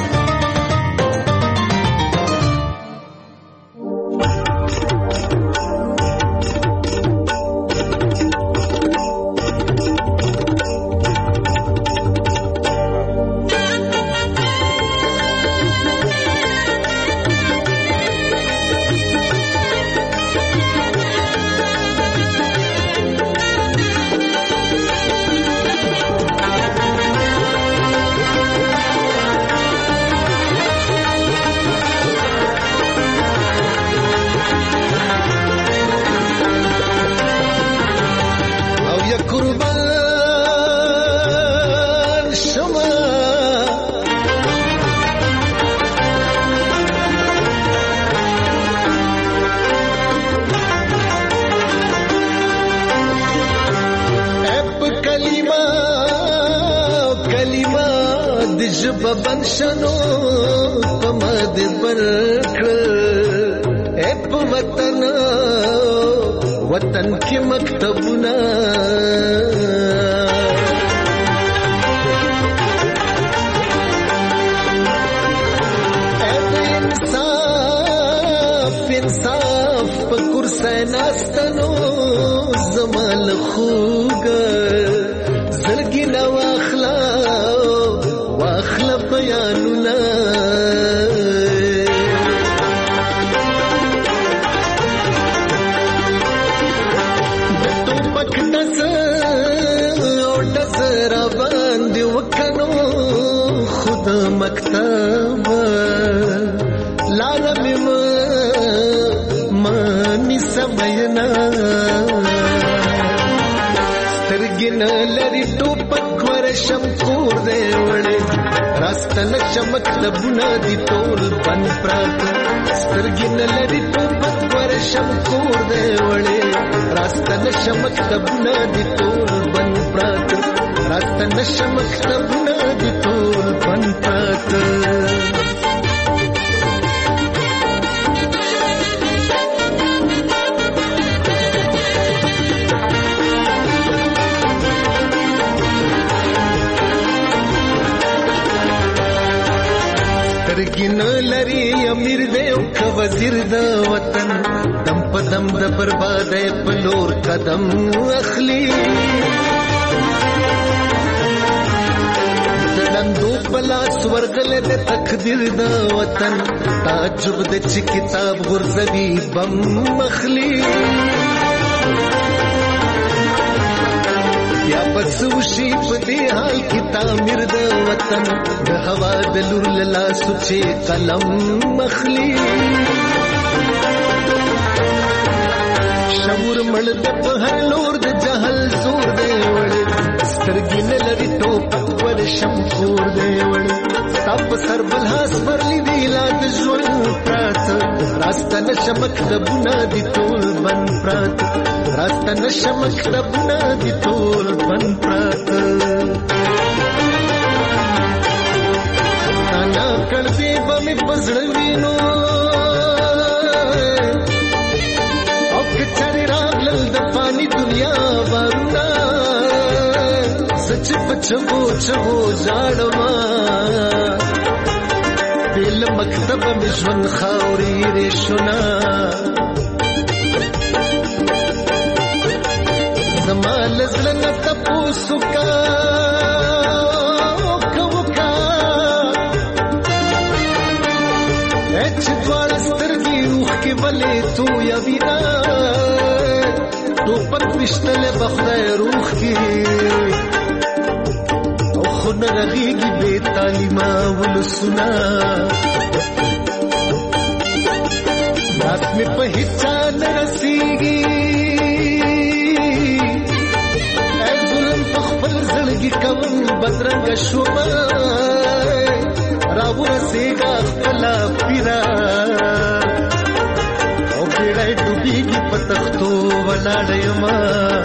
بنشنو پمد برکل اپ وطن وطن کی مکتبنا انصاف انصاف پکر سیناستنو زمال خوګ زلګی نو اخلا واخلا بیانونه د ټوپک دز او دز مینا سترګین لري ټوپک ورشم کور دی وړې راستن چمک لبونه دي ټول بن پرات سترګین لري ټوپک ورشم کور دی وړې راستن چمک لبونه دي ټول بن پرات راستن چمک لبونه دي ټول بن پرات سترګین لري امیر دی او که وزیر د وطن دم په دم د بربادۍ په لور قدم اخلي د ړندو په لاس ورغلی د تقدیر د وطن تعجب د چې کتاب غورځوي بم اخلي یا بس وشي په دې حال کې تعمیر د وطن د هوا د لور له لاسو چې قلم اخلي شعور مړ د په هر لور د جهل زور دی وړې سترګې نه لري ټوپک ورشم کور دی وړې ستا په سر بلحاس ورلی دی لا د ژوند پراته راسته نه شمک دبونه دي ټول بن پراته راسته نه شمک دبونه دي ټول بن پراته تانا کړبې به مې په زړه وینو او که چېرې راغلل د فاني دنیا بارونه سچ په چغو چغو ژاړمه بې له مکتبه مې ژوند خاورې ریشونه زما له زړه نه تپوس وکړه وکړه وکړه چې دواړه سترګې روح کې ولې تویوینه ټوپک ویشتلی به خدای روح کې او خو نه رغېږي بې تعلیمه ولسونه لاس مې په هېڅ چا نه رسېږي ای ظلم په خپل زړګي کوم بدرنګه شومه راورسېږه خپله پیره او بیړی ډوبېږي په تختو ولاړه یمه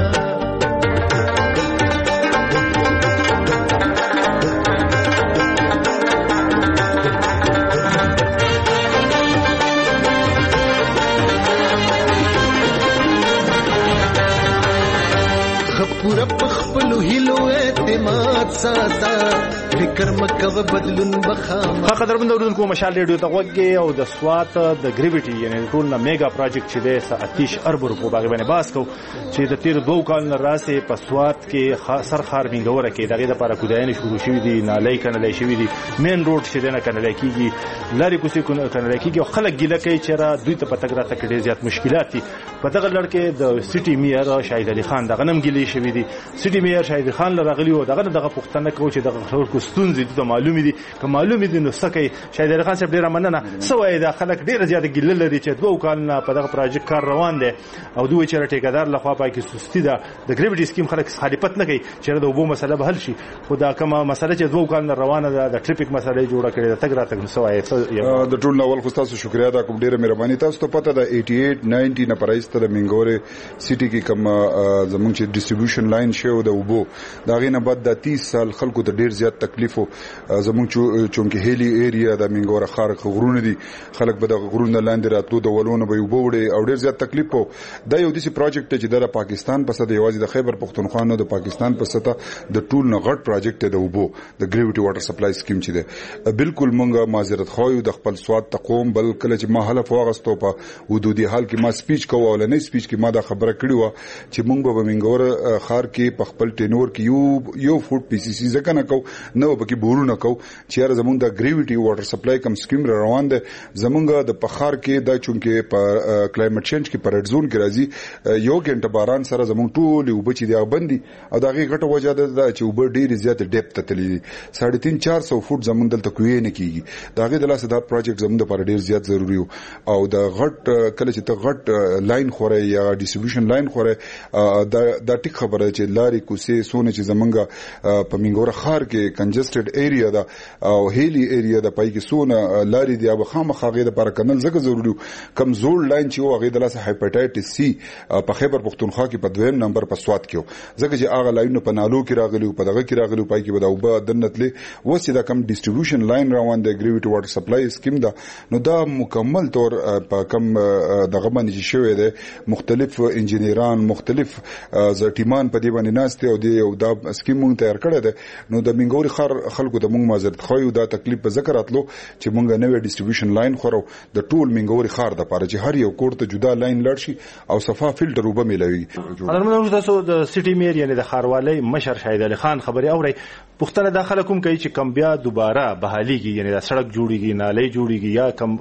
پورا پخپلو هیلو اعتماد ساته فکر مکو بدلون بخام ها قدر بند اوردونکو مشال ریډیو ته غوږی او د سوات د ګریویټي یعنی ټول نه میگا پروجیکټ چې د اتیش ارب روپو باغ باندې باس کو چې د تیر دوه کال نه راسه په سوات کې سر خارمینګوره کې دغه لپاره کوداینه شروع شوې دي نالای کنه شوې دي مین روډ چې دنه کنه کېږي لاري کوسي کنه کېږي او خلک ګیله کوي چې را دوی ته پتګ راته کې ډېر زیات مشکلات دي په دغه لړ کې د سټي میر شاهد علي خان دغه نم ګیلې شوې دي سټي میر شاهد خان لراغلی او دغه دغه پښتنه کو چې دغه خلکو ستونزې د معلومې دي که معلومې دي نو سکه شاهد علي خان صاحب ډیره مننه سوې د خلک ډیره زیات ګیله لري چې دوه کال نه په دغه پروژې کار روان دي او دوی چې ټیکادار لخوا پای کې سستی ده د ګریویټي سکیم خلک خالفت نه کوي چې د وبو مسله به حل شي خو دا کومه مسله چې دوه کال نه روانه ده د ټریفیک مسله جوړه کړې ده تګ راتګ نو سوې د ټول ناول خو تاسو شکریا دا کوم ډیره مهرباني تاسو ته پته ده اسی نوي نه پرایسته د منګورې سټي کې کوم زمونږ چې ډیسټریبیوشن لاین شو د وبو دا غینه بعد د تیس سال خلکو ته ډیر زیات تکلیف او زمونږ چونکه هیلی ایریا د منګوره خارق غرونه دي خلک به د غرونه لاندې راتلو د ولونه به وبو وړي او ډیر زیات تکلیف وو دا یو داسې پروجیکټ چې د پاکستان په سطح یوازې د خیبر پختونخوا نو د پاکستان په سطح د ټول نه غټ پروجیکټ د وبو د ګریویټي واټر سپلای سکیم چې ده بالکل مونږه معذرت خوایو د خپل سواد تقوم بل کله چې ما حلف واغستو په حدودي حال کې ما سپیچ کوو ولنې سپیچ کې ما دا خبره کړې و چې مونږ به منګوره خار کې په خپل ټینور کې یو یو فوټ پی سی سی ځکه نه کو نو پکې بورونه کو چې زمونږ د ګریویټي واټر سپلای کم سکیم روان ده زمونږ د پخار کې د چونکه په کلایمټ چینج کې پر زون کې راځي یو ګنټه باران سره زمونږ ټول وب چې دی بندي او دا غي غټه وجه ده چې وب ډیر زیات ډیپت تللی ساڑھے تین چار سو فوټ زمونږ دلته کوی نه کیږي دا غي د لاسه دا پروجیکټ زمونږ لپاره ډیر زیات ضروری او د غټ کله چې ته غټ لاین خوره یا ډیسټریبیوشن لاین خوره دا د ټیک خبره چې لاري کوسه سونه چې زمونږ په منګوره خار کې کنجسټډ ایریا دا او هیلی ایریا د پای کې سونه لاري دی به خامخا غي د پر کنل زګه ضروری کمزور لاین چې هغه د لاسه هایپاټایټس سی په خیبر پختونخوا کې په دویم نمبر په سواد کې زګه چې هغه لاین په نالو کې راغلی په دغه کې راغلی پای کې به دا وب دنتلې وسې دا کم ډیسټریبیوشن لاین روان دی ګریویټي واټر سپلای سکیم دا نو دا مکمل طور په کم دغه باندې شوی دی مختلف انجینران مختلف ټیمان په دې باندې ناشته او دی دا سکیم مونږ تیار کړی دی نو د منګوري خر خلکو د مونږ معذرت خو دا تکلیف په ذکر اتلو چې مونږ نوې ډیسټریبیوشن لاین خورو د ټول منګوري خار د پاره چې هر یو کوړ ته جدا لاین لړ شي او صفه فلټر وب ملوي حضرت تاسو د سټي میر یعنی د خاروالي مشر شهید علي خان خبري اوري پښتنه داخله کوم کوي چې کم بیا دوباره بحاليږي یعنی دا سړک جوړیږي نالۍ جوړیږي یا کم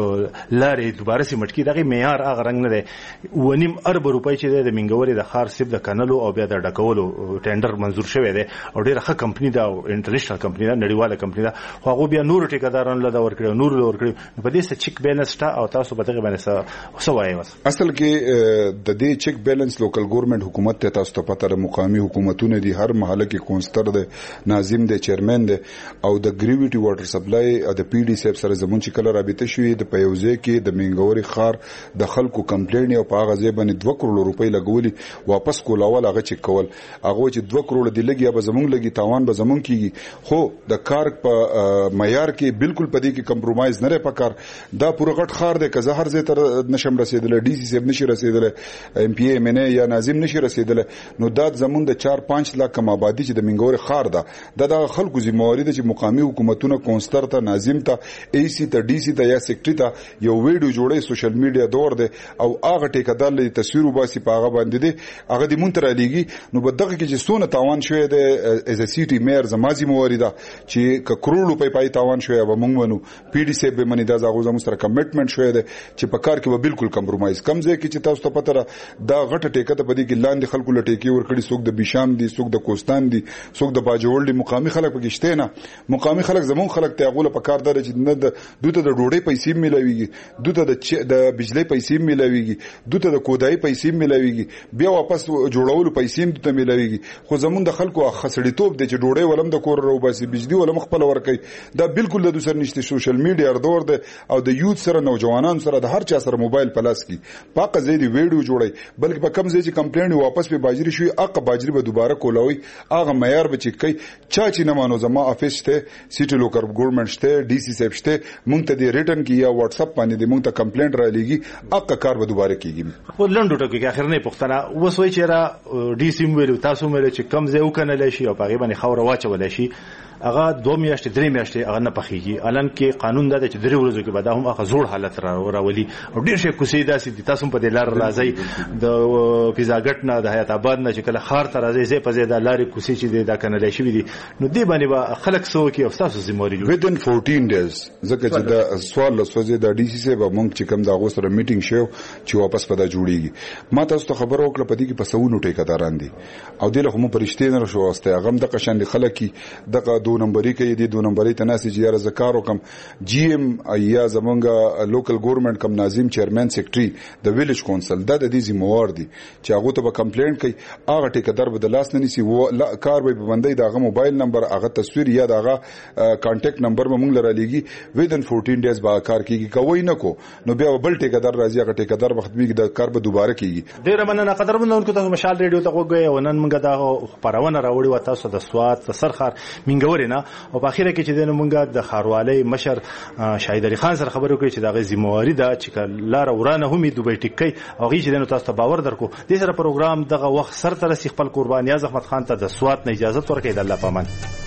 لارې دوباره سیمټ کی دغه معیار هغه رنگ نه دی ونیم ارب روپۍ چې د منګوري د خار سیب د کنلو او بیا د ډکولو ټینډر منزور شوی دی او ډیره ښه کمپنی دا انټرنیشنل کمپنی دا نړیواله کمپنی دا خو هغه بیا نور ټیکداران له دا ورکړي نور له ورکړي په دې څه چیک بیلانس تا او تاسو په دغه باندې څه وایي اصل کې د دې چیک بیلانس لوکل ګورنمنت حکومت ته تاسو ته پته مقامی حکومتونه دي هر محله کې کونستر دی ناظم دی چیرمن دی او د ګریویټي واټر سپلای او د پی ډي سیب سره زمون چې کله رابطه شوې د پیوځي کې د منګوري خار د خلکو کمپلین او په هغه ځای باندې دوه کروڑ روپۍ لګولي واپس کولاول هغه چې کول هغه چې دوه کروڑ دی لګي به زمون لګي تاوان به زمون کیږي خو د کار په معیار کې بالکل پدې کې کمپرومایز نه لري پکار دا پوره غټ خار دی که زه هر ځای تر نشم رسیدل ډي سي سیب نشي رسیدل ام پی ای منه یا ناظم نشي رسیدل نو دا زمون د چار پنځه لک کم آبادی چې د منګوري خار ده د خلکو ذمہواری ده چې مقامی حکومتونه کونستر ته ناظم ته ای سی ته ډي سی ته یا سیکټری ته یو ویډیو جوړي سوشل میډیا دور ده او هغه ټیکدار لري تصویر وباسي په هغه باندې ده هغه د مونتر علیږي نو بدغه کې چې سونه تاوان شوی ده از ا سیټي میر زمازي مواري ده چې ک کروڑ روپۍ پای تاوان شوی و مونږ ونو پی ډي سی به منی دا زغه زموږ سره کمټمنټ شوی ده چې په کار کې به بالکل کمپرومایز کم ځای کې چې تاسو ته پته دا غټه ټیکه ته پدې کې لاندې خلکو لټیکی ورکړي څوک د بشام دي څوک د کوستان دي څوک د باجوړ دي مقامی خلک پکې شته نه مقامی خلک زمون خلک ته غوله په کار دره چې نه د دوته د ډوډۍ پیسې ملويږي دوته د د بجلی پیسې ملويږي دوته د کودای پیسې ملويږي بیا واپس جوړولو پیسې دوته ملويږي خو زمون د خلکو خسړیتوب د چې ډوډۍ ولم د کور رو باسي بجلی ولم خپل ورکي دا بالکل د دوسر نشته سوشل میډیا دور ده او د یوث سره نوجوانان سره د هر چا سره موبایل پلاس کی پاکه زیدي ویډیو جوړي بلکې په کم ځای چې کمپلین واپس په باجری شوی اق باجری به دوباره کولاوي هغه معیار به چې کوي چا چې نه مانو زما افیس ته سیټي لوکل ګورنمنت شته ډي سی سیب شته مونږ ته دی ریټن کی یا واتس اپ باندې دی مونږ ته کمپلینټ را لېږي اق کار به دوباره کیږي خو لنډو ټکو کې اخر نه پښتنه وسوي چې را ډي سی ویلو تاسو مې چې کم ځای وکنه شي او هغه باندې خاور واچول شي هغه دوه میاشتې درې میاشتې هغه نه پخېږي الان کې قانون دا چې درې ورځې کې بعد هم هغه زوړ حالت را راولي او ډېر شي کوسي داسې دي تاسو په دې لار راځي د فیزاګټ نه د حیات آباد نه چې کله خار ته راځي زه په زیاده لارې کوسي چې دا کنه شي دي نو دې باندې به خلک سو کې او تاسو زموري within fourteen days ځکه چې دا سوال له سوځي د ډي سی سي به مونږ چې کوم دا غو سره میټینګ شو چې واپس پدا جوړیږي ما تاسو ته خبر وکړه پدې کې پسونو ټیکداران دي او دله هم پرشته نه شو واسطه هغه د قشان دي خلک دغه دو نمبرې کې دي دو نمبرې تناسي چې یاره زکارو کم جی ایم یا زمونږه لوکل ګورنمنت کم ناظم چیرمن سیکټری د ویلیج کونسل د دې ذمہوار دي چې هغه ته به کمپلینټ کوي هغه ټیکدار به د لاس نه نسی کار به بندي دغه موبایل نمبر هغه تصویر یا دغه کانټیکټ نمبر به مونږ لره لګي within fourteen days به کار کیږي کوي نه کو نو بیا بل ټیکدار راځي هغه ټیکدار وخت به د کار به دوباره کیږي ډیر مننه قدرمنونکو تاسو مشال ریډیو ته وګورئ او نن موږ دا خبرونه راوړی و تاسو د سواد سرخار منګوري نه او په اخیره کې چې د موږ د خاروالي مشر شهید علي خان سره خبرو کوي چې دا غي ذمہواری ده چې لار ورانه هم دوبه ټیکي او غي چې د تاسو ته باور درکو د سره پروګرام دغه وخت سر تر سي خپل قرباني احمد خان ته د سواد نه اجازه ورکړي د الله پامان